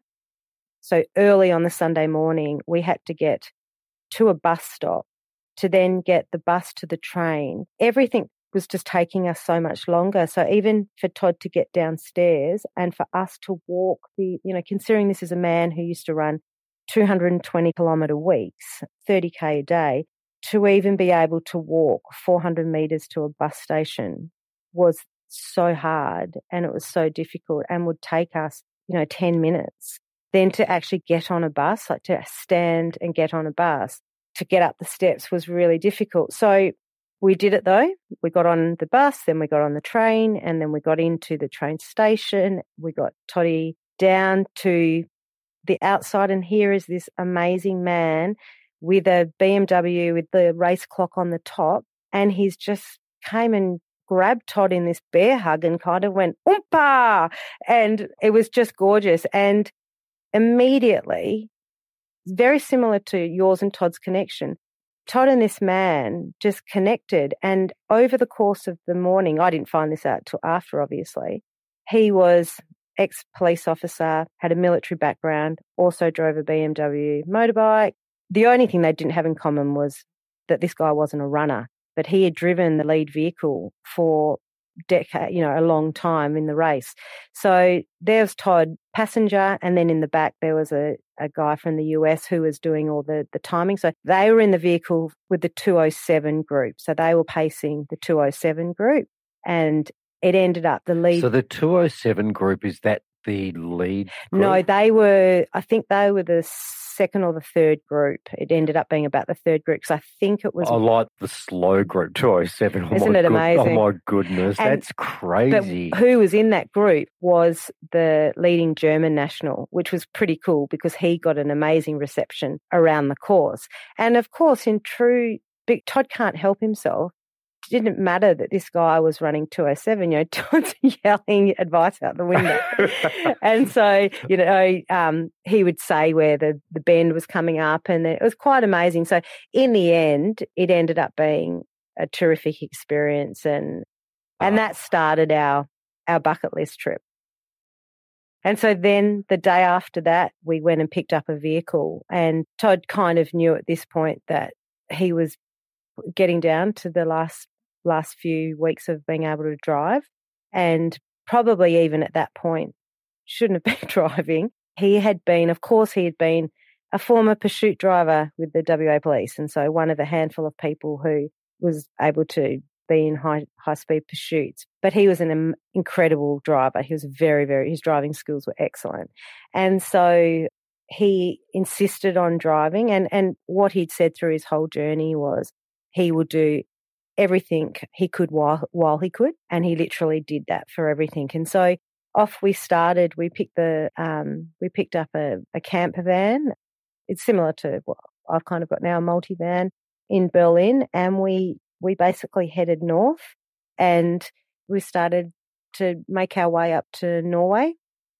So early on the Sunday morning, we had to get to a bus stop to then get the bus to the train. Everything was just taking us so much longer. So even for Todd to get downstairs and for us to walk the, you know, considering this is a man who used to run two hundred twenty kilometre weeks, thirty K a day, to even be able to walk four hundred metres to a bus station was so hard, and it was so difficult and would take us, you know, ten minutes. Then to actually get on a bus, like to stand and get on a bus, to get up the steps was really difficult. So we did it though. We got on the bus, then we got on the train, and then we got into the train station. We got Toddy down to the outside, and here is this amazing man with a B M W with the race clock on the top, and he's just came and grabbed Todd in this bear hug and kind of went, oompa! And it was just gorgeous. And immediately, very similar to yours and Todd's connection, Todd and this man just connected. And over the course of the morning, I didn't find this out till after, obviously, he was ex-police officer, had a military background, also drove a B M W motorbike. The only thing they didn't have in common was that this guy wasn't a runner, but he had driven the lead vehicle for decade, you know, a long time in the race. So there's Todd, passenger, and then in the back there was a, a guy from the U S who was doing all the, the timing. So they were in the vehicle with the two oh seven group. So they were pacing the two oh seven group, and it ended up the lead. So the two oh seven group, is that the lead group? No, they were, I think they were the second or the third group. It ended up being about the third group because I think it was. I like the slow group, two oh seven. Oh Isn't my it good, amazing? Oh my goodness, And that's crazy. But who was in that group was the leading German national, which was pretty cool because he got an amazing reception around the course. And of course, in true, Big Todd can't help himself. It didn't matter that this guy was running two oh seven, you know, Todd's yelling advice out the window. And so, you know, um, he would say where the, the bend was coming up, and it was quite amazing. So in the end, it ended up being a terrific experience, and and Oh. that started our our bucket list trip. And so then the day after that, we went and picked up a vehicle, and Todd kind of knew at this point that he was getting down to the last last few weeks of being able to drive, and probably even at that point shouldn't have been driving. He had been, of course, he had been a former pursuit driver with the W A Police, and so one of a handful of people who was able to be in high high speed pursuits. But he was an um, incredible driver. He was very, very, his driving skills were excellent. And so he insisted on driving, and, and what he'd said through his whole journey was he would do everything he could while while he could, and he literally did that for everything. And so off we started. We picked the um, we picked up a, a camper van. It's similar to what I've kind of got now, a multi-van in Berlin, and we we basically headed north, and we started to make our way up to Norway.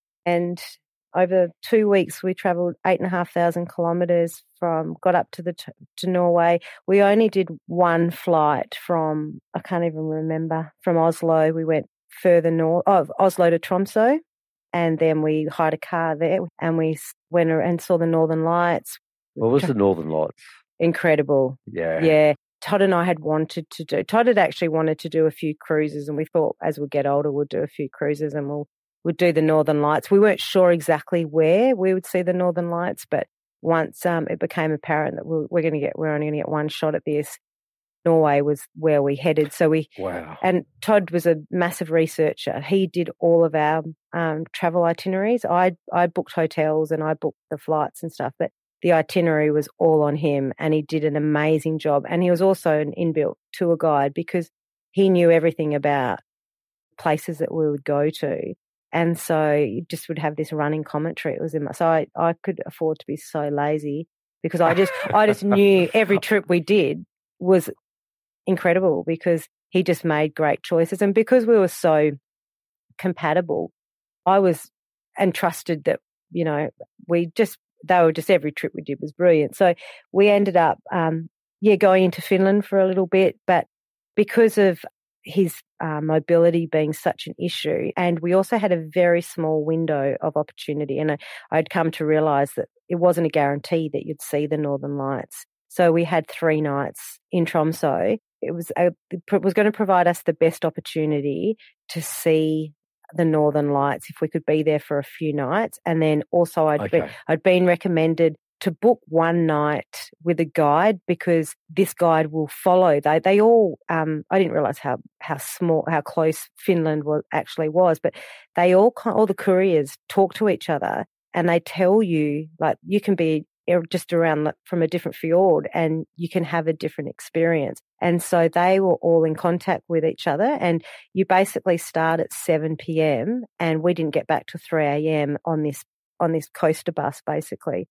And over two weeks, we travelled eight and a half thousand kilometres from, got up to the to Norway. We only did one flight from, I can't even remember, from Oslo. We went further north, oh, Oslo to Tromsø, and then we hired a car there, and we went and saw the Northern Lights. What was the Northern Lights? Incredible. Yeah. Yeah. Todd and I had wanted to do, Todd had actually wanted to do a few cruises, and we thought as we get older, we'll do a few cruises and we'll, we'll do the Northern Lights. We weren't sure exactly where we would see the Northern Lights, but once um, it became apparent that we're, we're going to get, we're only going to get one shot at this, Norway was where we headed. So we, wow. And Todd was a massive researcher. He did all of our um, travel itineraries. I I booked hotels and I booked the flights and stuff, but the itinerary was all on him, and he did an amazing job. And he was also an inbuilt tour guide because he knew everything about places that we would go to. And so you just would have this running commentary. It was in my, so I, I could afford to be so lazy because I just I just knew every trip we did was incredible because he just made great choices. And because we were so compatible, I was entrusted that, you know, we just, they were just, every trip we did was brilliant. So we ended up, um, yeah, going into Finland for a little bit, but because of his uh, mobility being such an issue, and we also had a very small window of opportunity, and I, I'd come to realise that it wasn't a guarantee that you'd see the Northern Lights. So we had three nights in Tromsø. It was a, it was going to provide us the best opportunity to see the Northern Lights if we could be there for a few nights. And then also I'd Okay. been, I'd been recommended to book one night with a guide because this guide will follow. They they all um, I didn't realise how how small, how close Finland was actually was, but they all all the couriers talk to each other and they tell you, like, you can be just around from a different fjord and you can have a different experience. And so they were all in contact with each other, and you basically start at seven p.m. and we didn't get back till three a.m. on this on this coaster bus basically.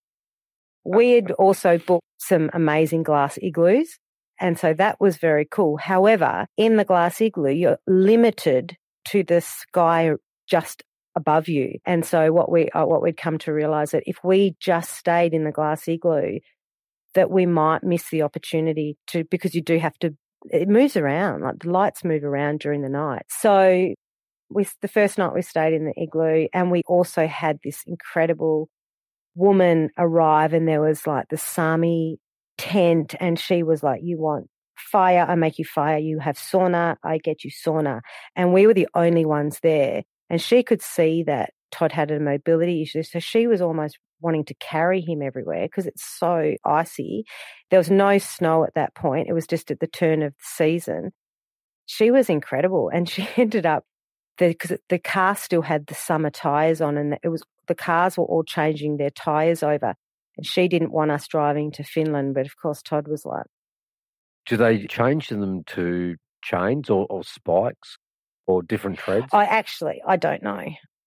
We had also booked some amazing glass igloos, and so that was very cool. However, in the glass igloo, you're limited to the sky just above you. And so what we uh, what we'd come to realise that if we just stayed in the glass igloo, that we might miss the opportunity to, because you do have to, it moves around, like the lights move around during the night. So we the first night we stayed in the igloo, and we also had this incredible woman arrive, and there was like the Sami tent, and she was like, you want fire, I make you fire, you have sauna, I get you sauna. And we were the only ones there, and she could see that Todd had a mobility issue, so she was almost wanting to carry him everywhere because it's so icy. There was no snow at that point, it was just at the turn of the season. She was incredible, and she ended up because the, the car still had the summer tyres on, and it was the cars were all changing their tyres over. And she didn't want us driving to Finland, but of course Todd was like, do they change them to chains or, or spikes or different treads? I actually, I don't know.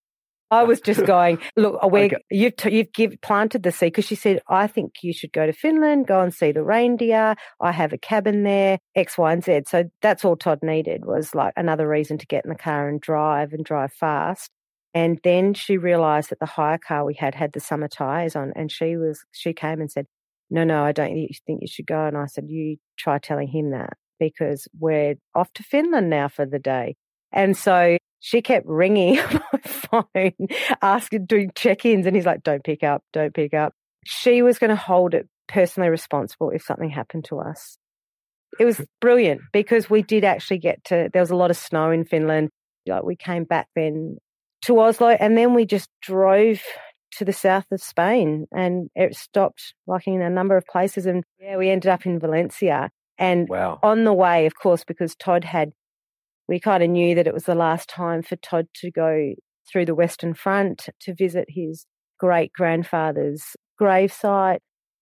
I was just going, look, we're, okay. you've, t- you've give, planted the seed, because she said, I think you should go to Finland, go and see the reindeer. I have a cabin there, X, Y, and Z. So that's all Todd needed, was like another reason to get in the car and drive and drive fast. And then she realised that the hire car we had had the summer tyres on, and she was she came and said, no, no, I don't think you should go. And I said, you try telling him that, because we're off to Finland now for the day. And so she kept ringing my phone, asking, doing check-ins, and he's like, don't pick up, don't pick up. She was going to hold it personally responsible if something happened to us. It was brilliant, because we did actually get to, there was a lot of snow in Finland. Like, we came back then to Oslo, and then we just drove to the south of Spain, and it stopped like in a number of places. And yeah, we ended up in Valencia. And wow. On the way, of course, because Todd had, we kind of knew that it was the last time for Todd to go through the Western Front to visit his great-grandfather's gravesite.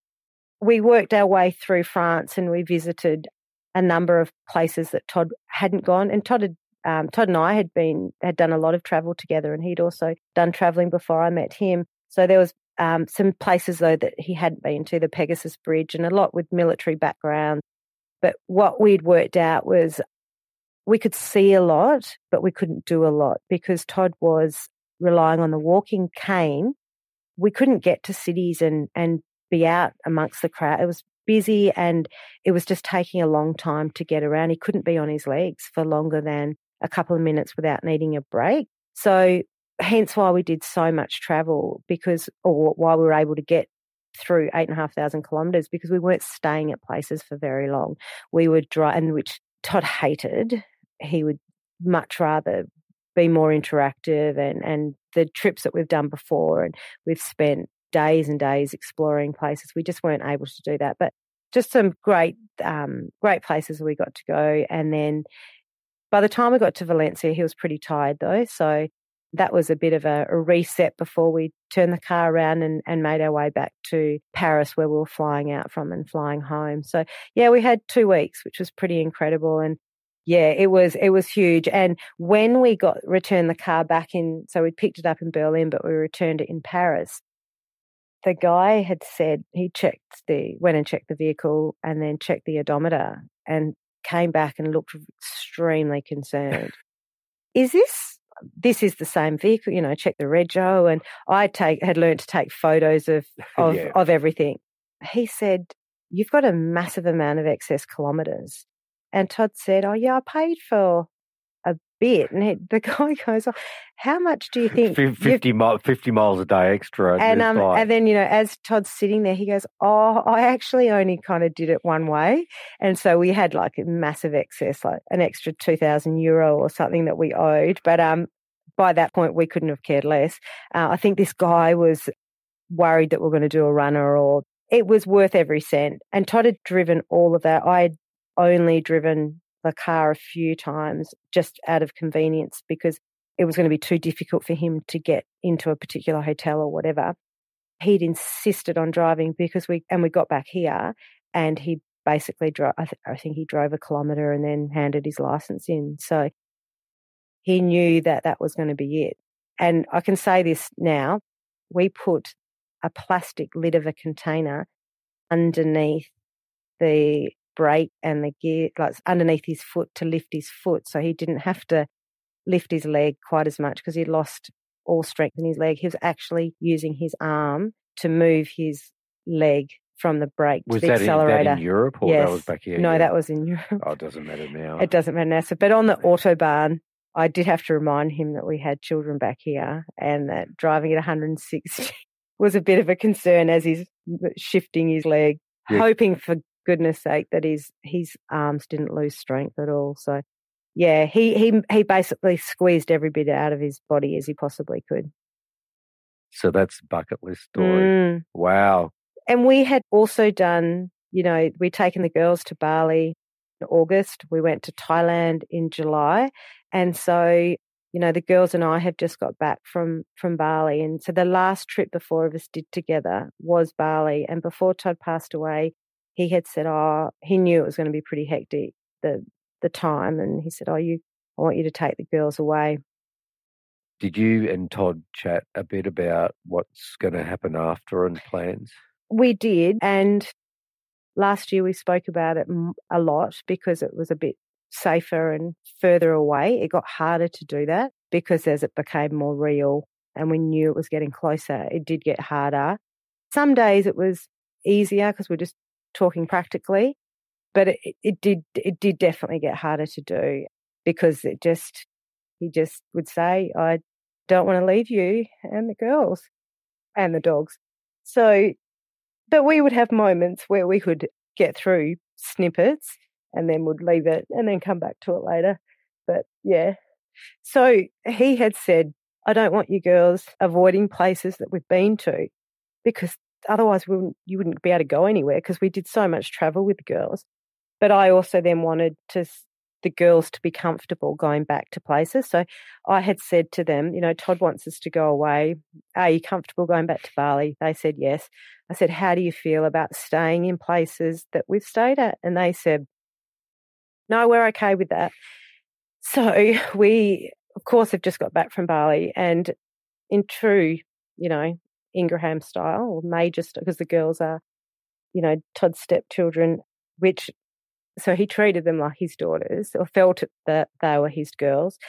We worked our way through France, and we visited a number of places that Todd hadn't gone. And Todd had Um, Todd and I had been had done a lot of travel together, and he'd also done travelling before I met him. So there was um, some places, though, that he hadn't been to, the Pegasus Bridge, and a lot with military background. But what we'd worked out was we could see a lot, but we couldn't do a lot, because Todd was relying on the walking cane. We couldn't get to cities and, and be out amongst the crowd. It was busy, and it was just taking a long time to get around. He couldn't be on his legs for longer than a couple of minutes without needing a break. So hence why we did so much travel, because, or why we were able to get through eight and a half thousand kilometres, because we weren't staying at places for very long. We would drive, and which Todd hated. He would much rather be more interactive, and, and the trips that we've done before, and we've spent days and days exploring places. We just weren't able to do that. But just some great, um, great places we got to go. And then by the time we got to Valencia, he was pretty tired though. So that was a bit of a, a reset before we turned the car around and, and made our way back to Paris, where we were flying out from and flying home. So yeah, we had two weeks, which was pretty incredible. And yeah, it was, it was huge. And when we got, returned the car back in, so we picked it up in Berlin, but we returned it in Paris. The guy had said he checked the, went and checked the vehicle and then checked the odometer and came back and looked extremely concerned. Is this, this is the same vehicle, you know, check the rego. And I take, had learned to take photos of, of, yeah. of everything. He said, you've got a massive amount of excess kilometres. And Todd said, oh yeah, I paid for a bit. And he, the guy goes, oh, how much do you think? fifty, mi- fifty miles a day extra. And, um, and then, you know, as Todd's sitting there, he goes, oh, I actually only kind of did it one way. And so we had like a massive excess, like an extra two thousand euro or something that we owed. But um, by that point, we couldn't have cared less. Uh, I think this guy was worried that we we're going to do a runner, or it was worth every cent. And Todd had driven all of that. I had only driven the car a few times just out of convenience, because it was going to be too difficult for him to get into a particular hotel or whatever. He'd insisted on driving because we, and we got back here and he basically drove, I, th- I think he drove a kilometre and then handed his license in. So he knew that that was going to be it. And I can say this now, we put a plastic lid of a container underneath the brake and the gear, like underneath his foot to lift his foot, so he didn't have to lift his leg quite as much because he'd lost all strength in his leg. He was actually using his arm to move his leg from the brake was to the that accelerator. Was that in Europe or yes. that was back here? No, yeah. that was in Europe. Oh, it doesn't matter now. It doesn't matter now. So, but on the Autobahn, I did have to remind him that we had children back here and that driving at one hundred sixty was a bit of a concern as he's shifting his leg, yeah. hoping for goodness sake that his his arms didn't lose strength at all. So yeah, he he he basically squeezed every bit out of his body as he possibly could. So that's bucket list story. Mm. Wow. And we had also done, you know, we'd taken the girls to Bali in August. We went to Thailand in July. And so you know, the girls and I have just got back from, from Bali. And so the last trip the four of us did together was Bali. And before Todd passed away, he had said, oh, he knew it was going to be pretty hectic, the the time. And he said, oh, you, I want you to take the girls away. Did you and Todd chat a bit about what's going to happen after and plans? We did. And last year we spoke about it a lot because it was a bit safer and further away. It got harder to do that because as it became more real and we knew it was getting closer, it did get harder. Some days it was easier because we're just talking practically, but it, it did it did definitely get harder to do because it just he just would say, I don't want to leave you and the girls and the dogs. So, but we would have moments where we could get through snippets and then would leave it and then come back to it later. But yeah. So he had said, I don't want you girls avoiding places that we've been to because otherwise we wouldn't, you wouldn't be able to go anywhere because we did so much travel with the girls. But I also then wanted to the girls to be comfortable going back to places. So I had said to them, you know, Todd wants us to go away. Are you comfortable going back to Bali? They said yes. I said, how do you feel about staying in places that we've stayed at? And they said, no, we're okay with that. So we, of course, have just got back from Bali and in true, you know, Ingraham style or major style, because the girls are, you know, Todd's stepchildren, which so he treated them like his daughters or felt that they were his girls.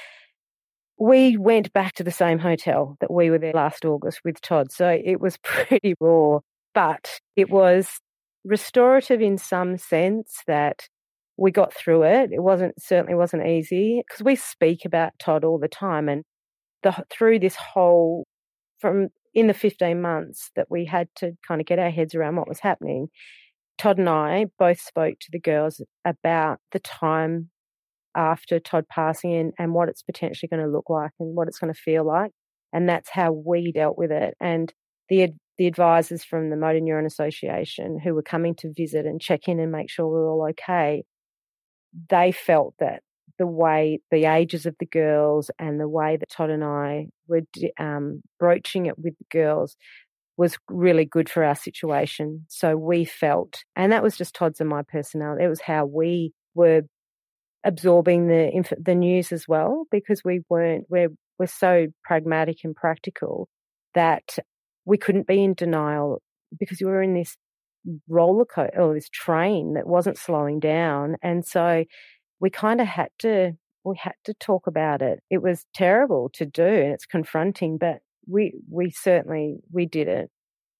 We went back to the same hotel that we were there last August with Todd. So it was pretty raw, but it was restorative in some sense that we got through it. It wasn't certainly wasn't easy because we speak about Todd all the time. And the, through this whole, from in the fifteen months that we had to kind of get our heads around what was happening, Todd and I both spoke to the girls about the time after Todd passing and, and what it's potentially going to look like and what it's going to feel like. And that's how we dealt with it. And the the advisors from the Motor Neuron Association who were coming to visit and check in and make sure we were all okay, they felt that the way, the ages of the girls and the way that Todd and I were um, broaching it with the girls was really good for our situation. So we felt, and that was just Todd's and my personality, it was how we were absorbing the the news as well, because we weren't, we're, we're so pragmatic and practical that we couldn't be in denial because we were in this roller coaster or this train that wasn't slowing down. And so we kind of had to, we had to talk about it. It was terrible to do and it's confronting, but we, we certainly, we did it.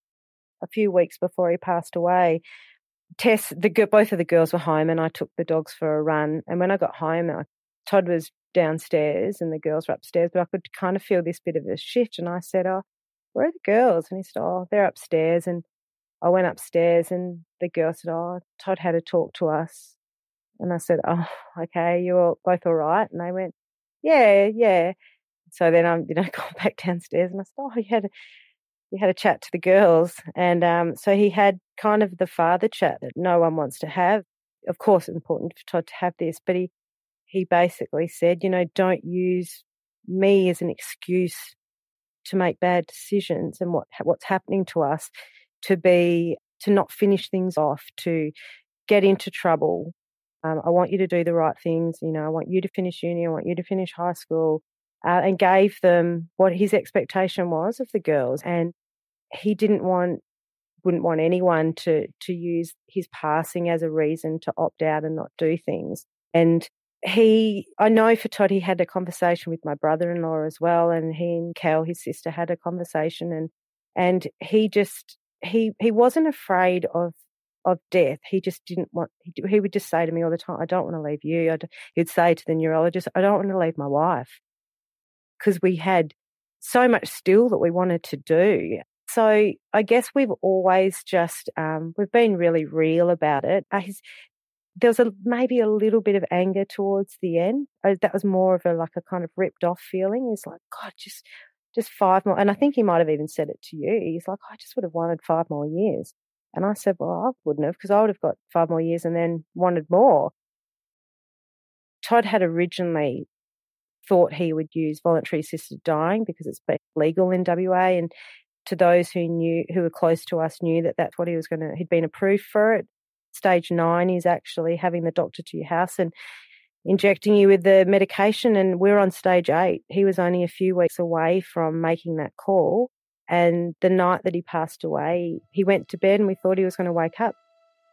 A few weeks before he passed away, Tess, the both of the girls were home and I took the dogs for a run. And when I got home, I, Todd was downstairs and the girls were upstairs, but I could kind of feel this bit of a shift. And I said, oh, where are the girls? And he said, oh, they're upstairs. And I went upstairs and the girl said, oh, Todd had to talk to us. And I said, oh, okay, you're both all right? And they went, yeah, yeah. So then I'm, you know, gone back downstairs and I said, oh, you had a, you had a chat to the girls. And um, so he had kind of the father chat that no one wants to have. Of course, it's important for Todd to have this, but he, he basically said, you know, don't use me as an excuse to make bad decisions and what what's happening to us, to be, to not finish things off, to get into trouble. Um, I want you to do the right things. You know, I want you to finish uni. I want you to finish high school. Uh, and gave them what his expectation was of the girls. And he didn't want, wouldn't want anyone to to use his passing as a reason to opt out and not do things. And he, I know for Todd, he had a conversation with my brother-in-law as well, and he and Kel, his sister, had a conversation, and and he just he he wasn't afraid of of death. He just didn't want. He, he would just say to me all the time, "I don't want to leave you." I'd, he'd say to the neurologist, "I don't want to leave my wife," because we had so much still that we wanted to do. So I guess we've always just um, we've been really real about it. Uh, his, there was a, maybe a little bit of anger towards the end. Uh, that was more of a like a kind of ripped off feeling. He's like, God, just just five more. And I think he might have even said it to you. He's like, I just would have wanted five more years. And I said, well, I wouldn't have, because I would have got five more years and then wanted more. Todd had originally thought he would use voluntary assisted dying because it's been legal in W A, and to those who knew, who were close to us, knew that that's what he was going to, he'd been approved for it. Stage nine is actually having the doctor to your house and injecting you with the medication, and we're on stage eight. He was only a few weeks away from making that call, and the night that he passed away, he went to bed and we thought he was going to wake up.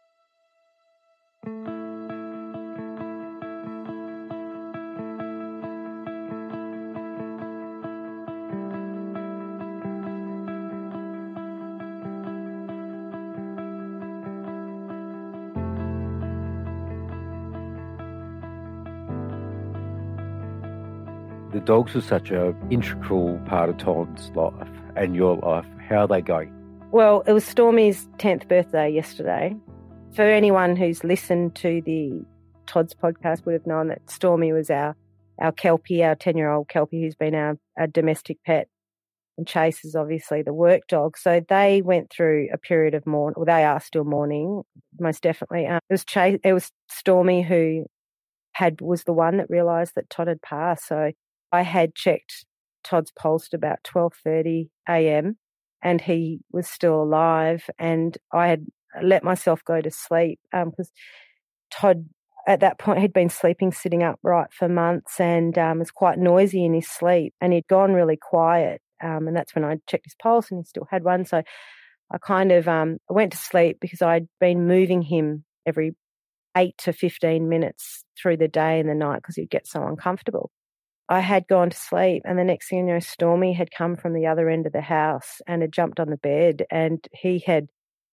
The dogs are such an integral part of Todd's life and your life. How are they going? Well, it was Stormy's tenth birthday yesterday. For anyone who's listened to the Todd's podcast would have known that Stormy was our, our Kelpie, our ten-year-old Kelpie who's been our, our domestic pet. And Chase is obviously the work dog. So they went through a period of mourning, well, they are still mourning, most definitely. Um, it was Chase, it was Stormy who had was the one that realised that Todd had passed. So I had checked Todd's pulse at about twelve thirty a.m. and he was still alive, and I had let myself go to sleep because um, Todd at that point had been sleeping sitting upright for months and um, was quite noisy in his sleep, and he'd gone really quiet, um, and that's when I checked his pulse and he still had one. So I kind of um, I went to sleep because I'd been moving him every eight to fifteen minutes through the day and the night because he'd get so uncomfortable. I had gone to sleep, and the next thing you know, Stormy had come from the other end of the house and had jumped on the bed, and he had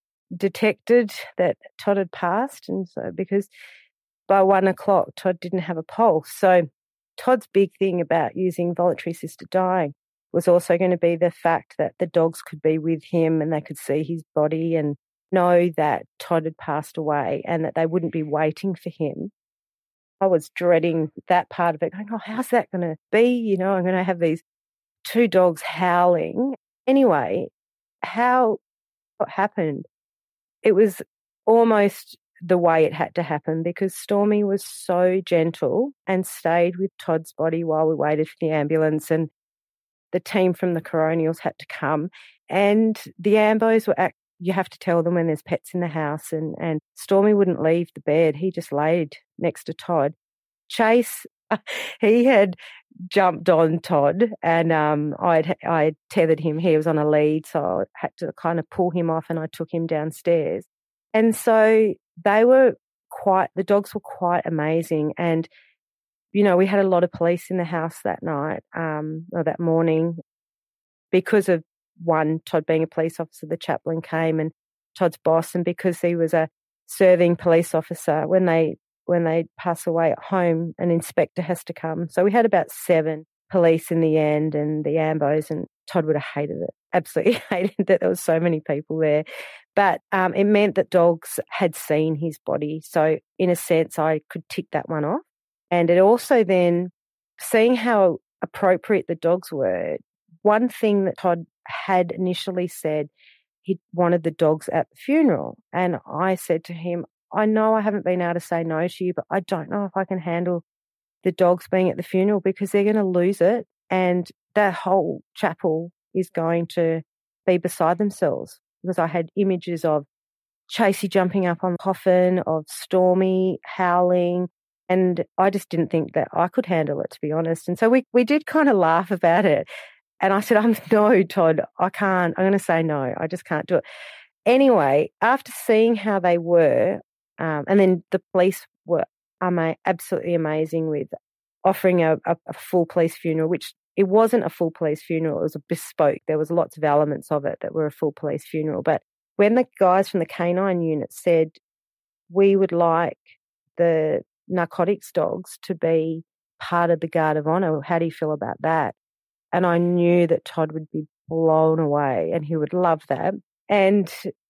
detected that Todd had passed. And so because by one o'clock, Todd didn't have a pulse. So Todd's big thing about using voluntary assisted dying was also going to be the fact that the dogs could be with him and they could see his body and know that Todd had passed away and that they wouldn't be waiting for him. I was dreading that part of it, going, oh, how's that going to be? You know, I'm going to have these two dogs howling. Anyway, how what happened, it was almost the way it had to happen because Stormy was so gentle and stayed with Todd's body while we waited for the ambulance, and the team from the Coronials had to come. And the ambos were act- you have to tell them when there's pets in the house, and, and Stormy wouldn't leave the bed. He just laid next to Todd. Chase, he had jumped on Todd, and um, I'd I had tethered him. He was on a lead, so I had to kind of pull him off, and I took him downstairs. And so they were quite, the dogs were quite amazing. And, you know, we had a lot of police in the house that night, um, or that morning, because of one, Todd being a police officer, the chaplain came, and Todd's boss, and because he was a serving police officer, when they when they pass away at home, an inspector has to come. So we had about seven police in the end, and the ambos, and Todd would have hated it, absolutely hated that there was so many people there. But um, it meant that dogs had seen his body. So in a sense, I could tick that one off. And it also then, seeing how appropriate the dogs were, one thing that Todd had initially said, he wanted the dogs at the funeral. And I said to him, I know I haven't been able to say no to you, but I don't know if I can handle the dogs being at the funeral because they're going to lose it. And that whole chapel is going to be beside themselves, because I had images of Chasey jumping up on the coffin, of Stormy howling, and I just didn't think that I could handle it, to be honest. And so we, we did kind of laugh about it. And I said, I'm no, Todd, I can't. I'm going to say no. I just can't do it. Anyway, after seeing how they were, um, and then the police were ama- absolutely amazing with offering a, a, a full police funeral, which it wasn't a full police funeral. It was a bespoke. There was lots of elements of it that were a full police funeral. But when the guys from the canine unit said, we would like the narcotics dogs to be part of the Guard of Honour, how do you feel about that? And I knew that Todd would be blown away and he would love that. And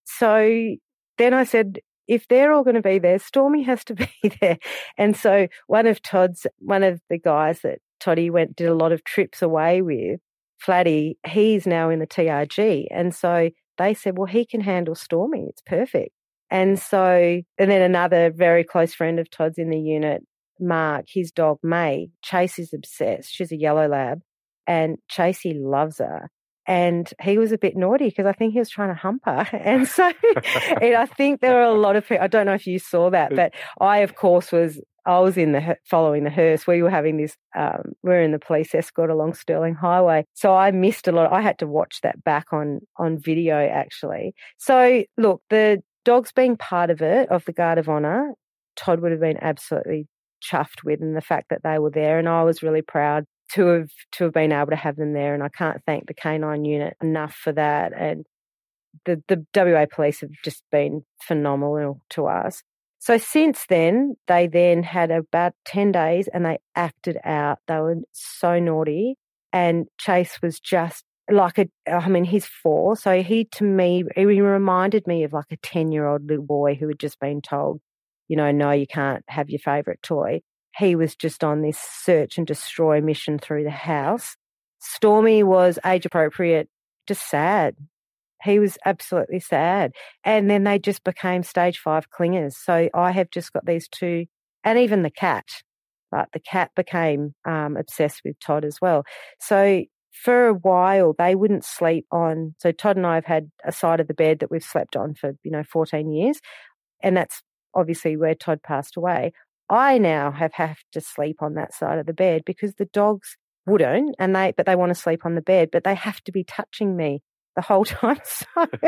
so then I said, if they're all going to be there, Stormy has to be there. And so one of Todd's, one of the guys that Toddy went, did a lot of trips away with, Flatty, he's now in the T R G. And so they said, well, he can handle Stormy. It's perfect. And so, and then another very close friend of Todd's in the unit, Mark, his dog May, Chase is obsessed. She's a yellow lab, and Chasey loves her. And he was a bit naughty because I think he was trying to hump her. And so and I think there were a lot of people, I don't know if you saw that, but I, of course, was, I was in the, following the hearse. We were having this, um, we were in the police escort along Stirling Highway. So I missed a lot. I had to watch that back on, on video, actually. So look, the dogs being part of it, of the Guard of Honour, Todd would have been absolutely chuffed with, and the fact that they were there. And I was really proud to have to have been able to have them there, and I can't thank the canine unit enough for that. And the the W A police have just been phenomenal to us. So since then, they then had about ten days and they acted out. They were so naughty, and Chase was just like a, I mean, he's four, so he, to me, he reminded me of like a ten-year-old little boy who had just been told, you know, no, you can't have your favourite toy. He was just on this search and destroy mission through the house. Stormy was age appropriate, just sad. He was absolutely sad. And then they just became stage five clingers. So I have just got these two, and even the cat, but the cat became um, obsessed with Todd as well. So for a while, they wouldn't sleep on. So Todd and I have had a side of the bed that we've slept on for, you know, fourteen years. And that's obviously where Todd passed away. I now have have to sleep on that side of the bed because the dogs wouldn't, and they but they want to sleep on the bed, but they have to be touching me the whole time. So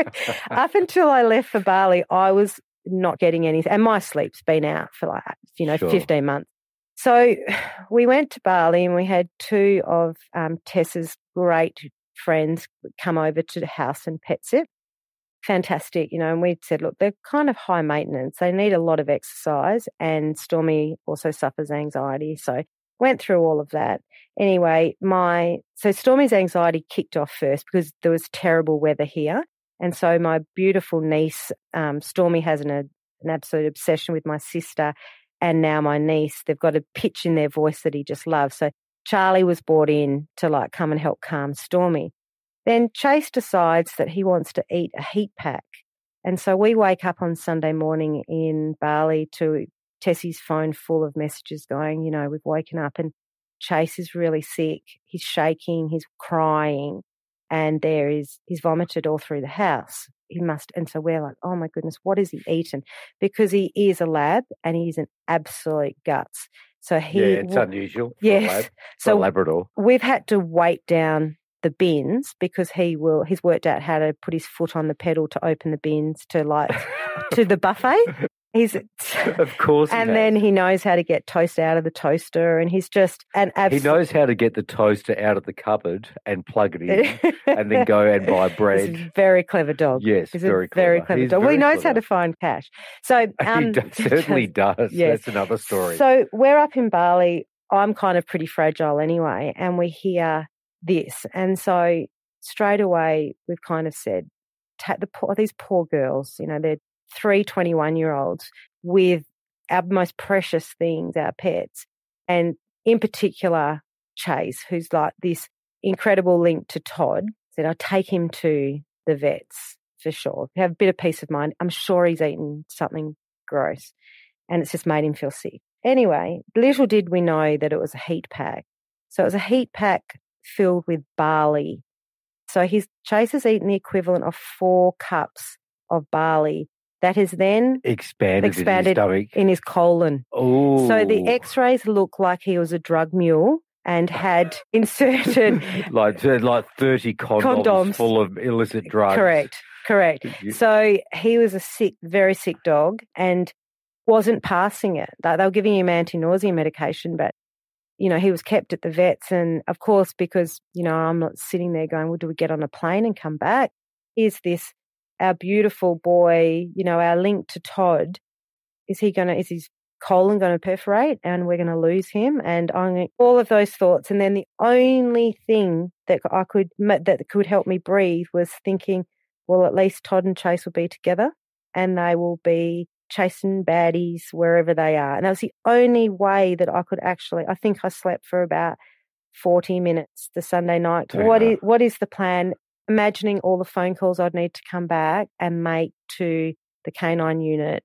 up until I left for Bali, I was not getting anything, and my sleep's been out for like, you know, sure. fifteen months. So we went to Bali, and we had two of um, Tessa's great friends come over to the house and pet sit. Fantastic, you know, and we said, look, they're kind of high maintenance. They need a lot of exercise, and Stormy also suffers anxiety. So went through all of that. Anyway, my so Stormy's anxiety kicked off first because there was terrible weather here. And so my beautiful niece, um, Stormy has an, an absolute obsession with my sister, and now my niece. They've got a pitch in their voice that he just loves. So Charlie was brought in to like come and help calm Stormy. Then Chase decides that he wants to eat a heat pack. And so we wake up on Sunday morning in Bali to Tessie's phone full of messages going, you know, we've woken up and Chase is really sick. He's shaking, he's crying, and there is, he's vomited all through the house. He must, and so we're like, oh my goodness, what has he eaten? Because he is a lab and he's an absolute guts. So he, yeah, it's unusual. For yes. A lab, for so a Labrador. We've had to weight down the bins because he will he's worked out how to put his foot on the pedal to open the bins to like to the buffet. He's of course, and he then he knows how to get toast out of the toaster, and he's just an absolute. He knows how to get the toaster out of the cupboard and plug it in, and then go and buy bread. He's a very clever dog. Yes, he's very a clever. very clever he's dog. Well, he knows clever. how to find cash. So um, he does, certainly does. Yes. That's another story. So we're up in Bali. I'm kind of pretty fragile anyway, and we hear this, and so straight away we've kind of said, the poor, these poor girls, you know, they're three twenty-one-year-olds with our most precious things, our pets, and in particular Chase, who's like this incredible link to Todd, said, I'll take him to the vets for sure. Have a bit of peace of mind. I'm sure he's eaten something gross and it's just made him feel sick. Anyway, little did we know that it was a heat pack. So it was a heat pack filled with barley. So his Chase has eaten the equivalent of four cups of barley that has then expanded, expanded in his, in his colon. Oh. So the x-rays look like he was a drug mule and had inserted like, like thirty condoms, condoms full of illicit drugs. Correct, correct. So he was a sick, very sick dog and wasn't passing it. They were giving him anti-nausea medication, but you know, he was kept at the vets. And of course, because, you know, I'm not sitting there going, well, do we get on a plane and come back? Is this our beautiful boy, you know, our link to Todd? Is he going to, is his colon going to perforate and we're going to lose him? And I'm, all of those thoughts. And then the only thing that I could, that could help me breathe was thinking, well, at least Todd and Chase will be together and they will be chasing baddies wherever they are. And that was the only way that I could actually, I think I slept for about forty minutes the Sunday night. Yeah. What is, what is the plan? Imagining all the phone calls I'd need to come back and make to the canine unit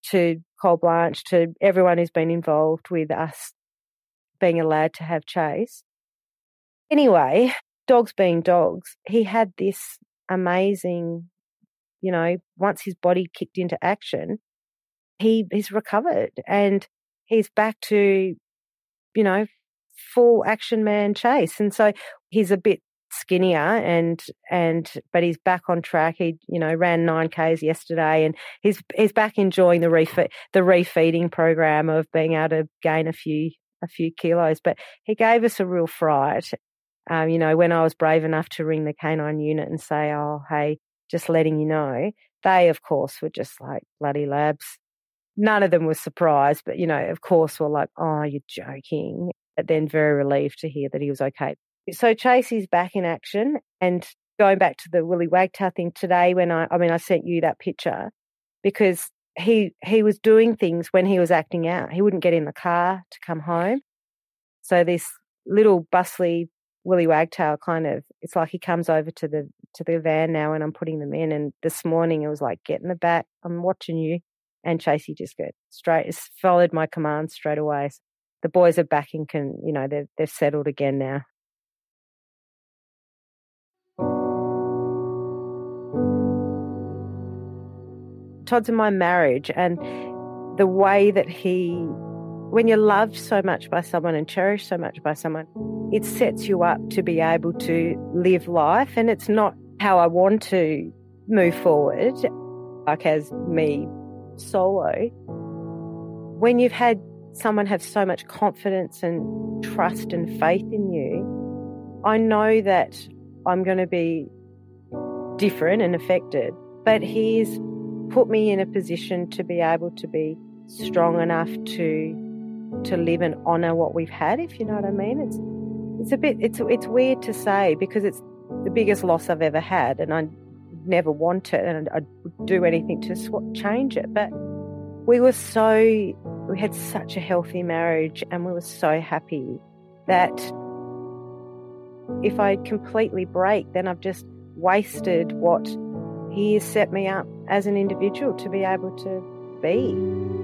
to Cole Blanche, to everyone who's been involved with us being allowed to have Chase. Anyway, dogs being dogs, he had this amazing, you know, once his body kicked into action, he he's recovered and he's back to, you know, full action man Chase. And so he's a bit skinnier and and but he's back on track. He, you know, ran nine Ks yesterday and he's he's back enjoying the refe- the refeeding program of being able to gain a few a few kilos. But he gave us a real fright. Um, you know, when I was brave enough to ring the canine unit and say, oh, hey, just letting you know, they, of course, were just like bloody labs. None of them was surprised, but, you know, of course, were like, oh, you're joking. But then very relieved to hear that he was okay. So Chase is back in action. And going back to the Willy Wagtail thing today, when I, I mean, I sent you that picture because he he was doing things when he was acting out. He wouldn't get in the car to come home. So this little bustly Willy Wagtail kind of, it's like he comes over to the to the van now and I'm putting them in. And this morning it was like, get in the back, I'm watching you. And Chasey just got straight, followed my commands straight away. So the boys are back in, can, you know, they've, they've settled again now. Todd's in my marriage and the way that he, when you're loved so much by someone and cherished so much by someone, it sets you up to be able to live life. And it's not how I want to move forward, like as me solo. When you've had someone have so much confidence and trust and faith in you, I know that I'm going to be different and affected, but he's put me in a position to be able to be strong enough to to live and honour what we've had, if you know what I mean. It's it's a bit it's it's weird to say because it's the biggest loss I've ever had, and I never want it, and I'd do anything to sw- change it. But we were so we had such a healthy marriage, and we were so happy that if I completely break, then I've just wasted what he has set me up as an individual to be able to be.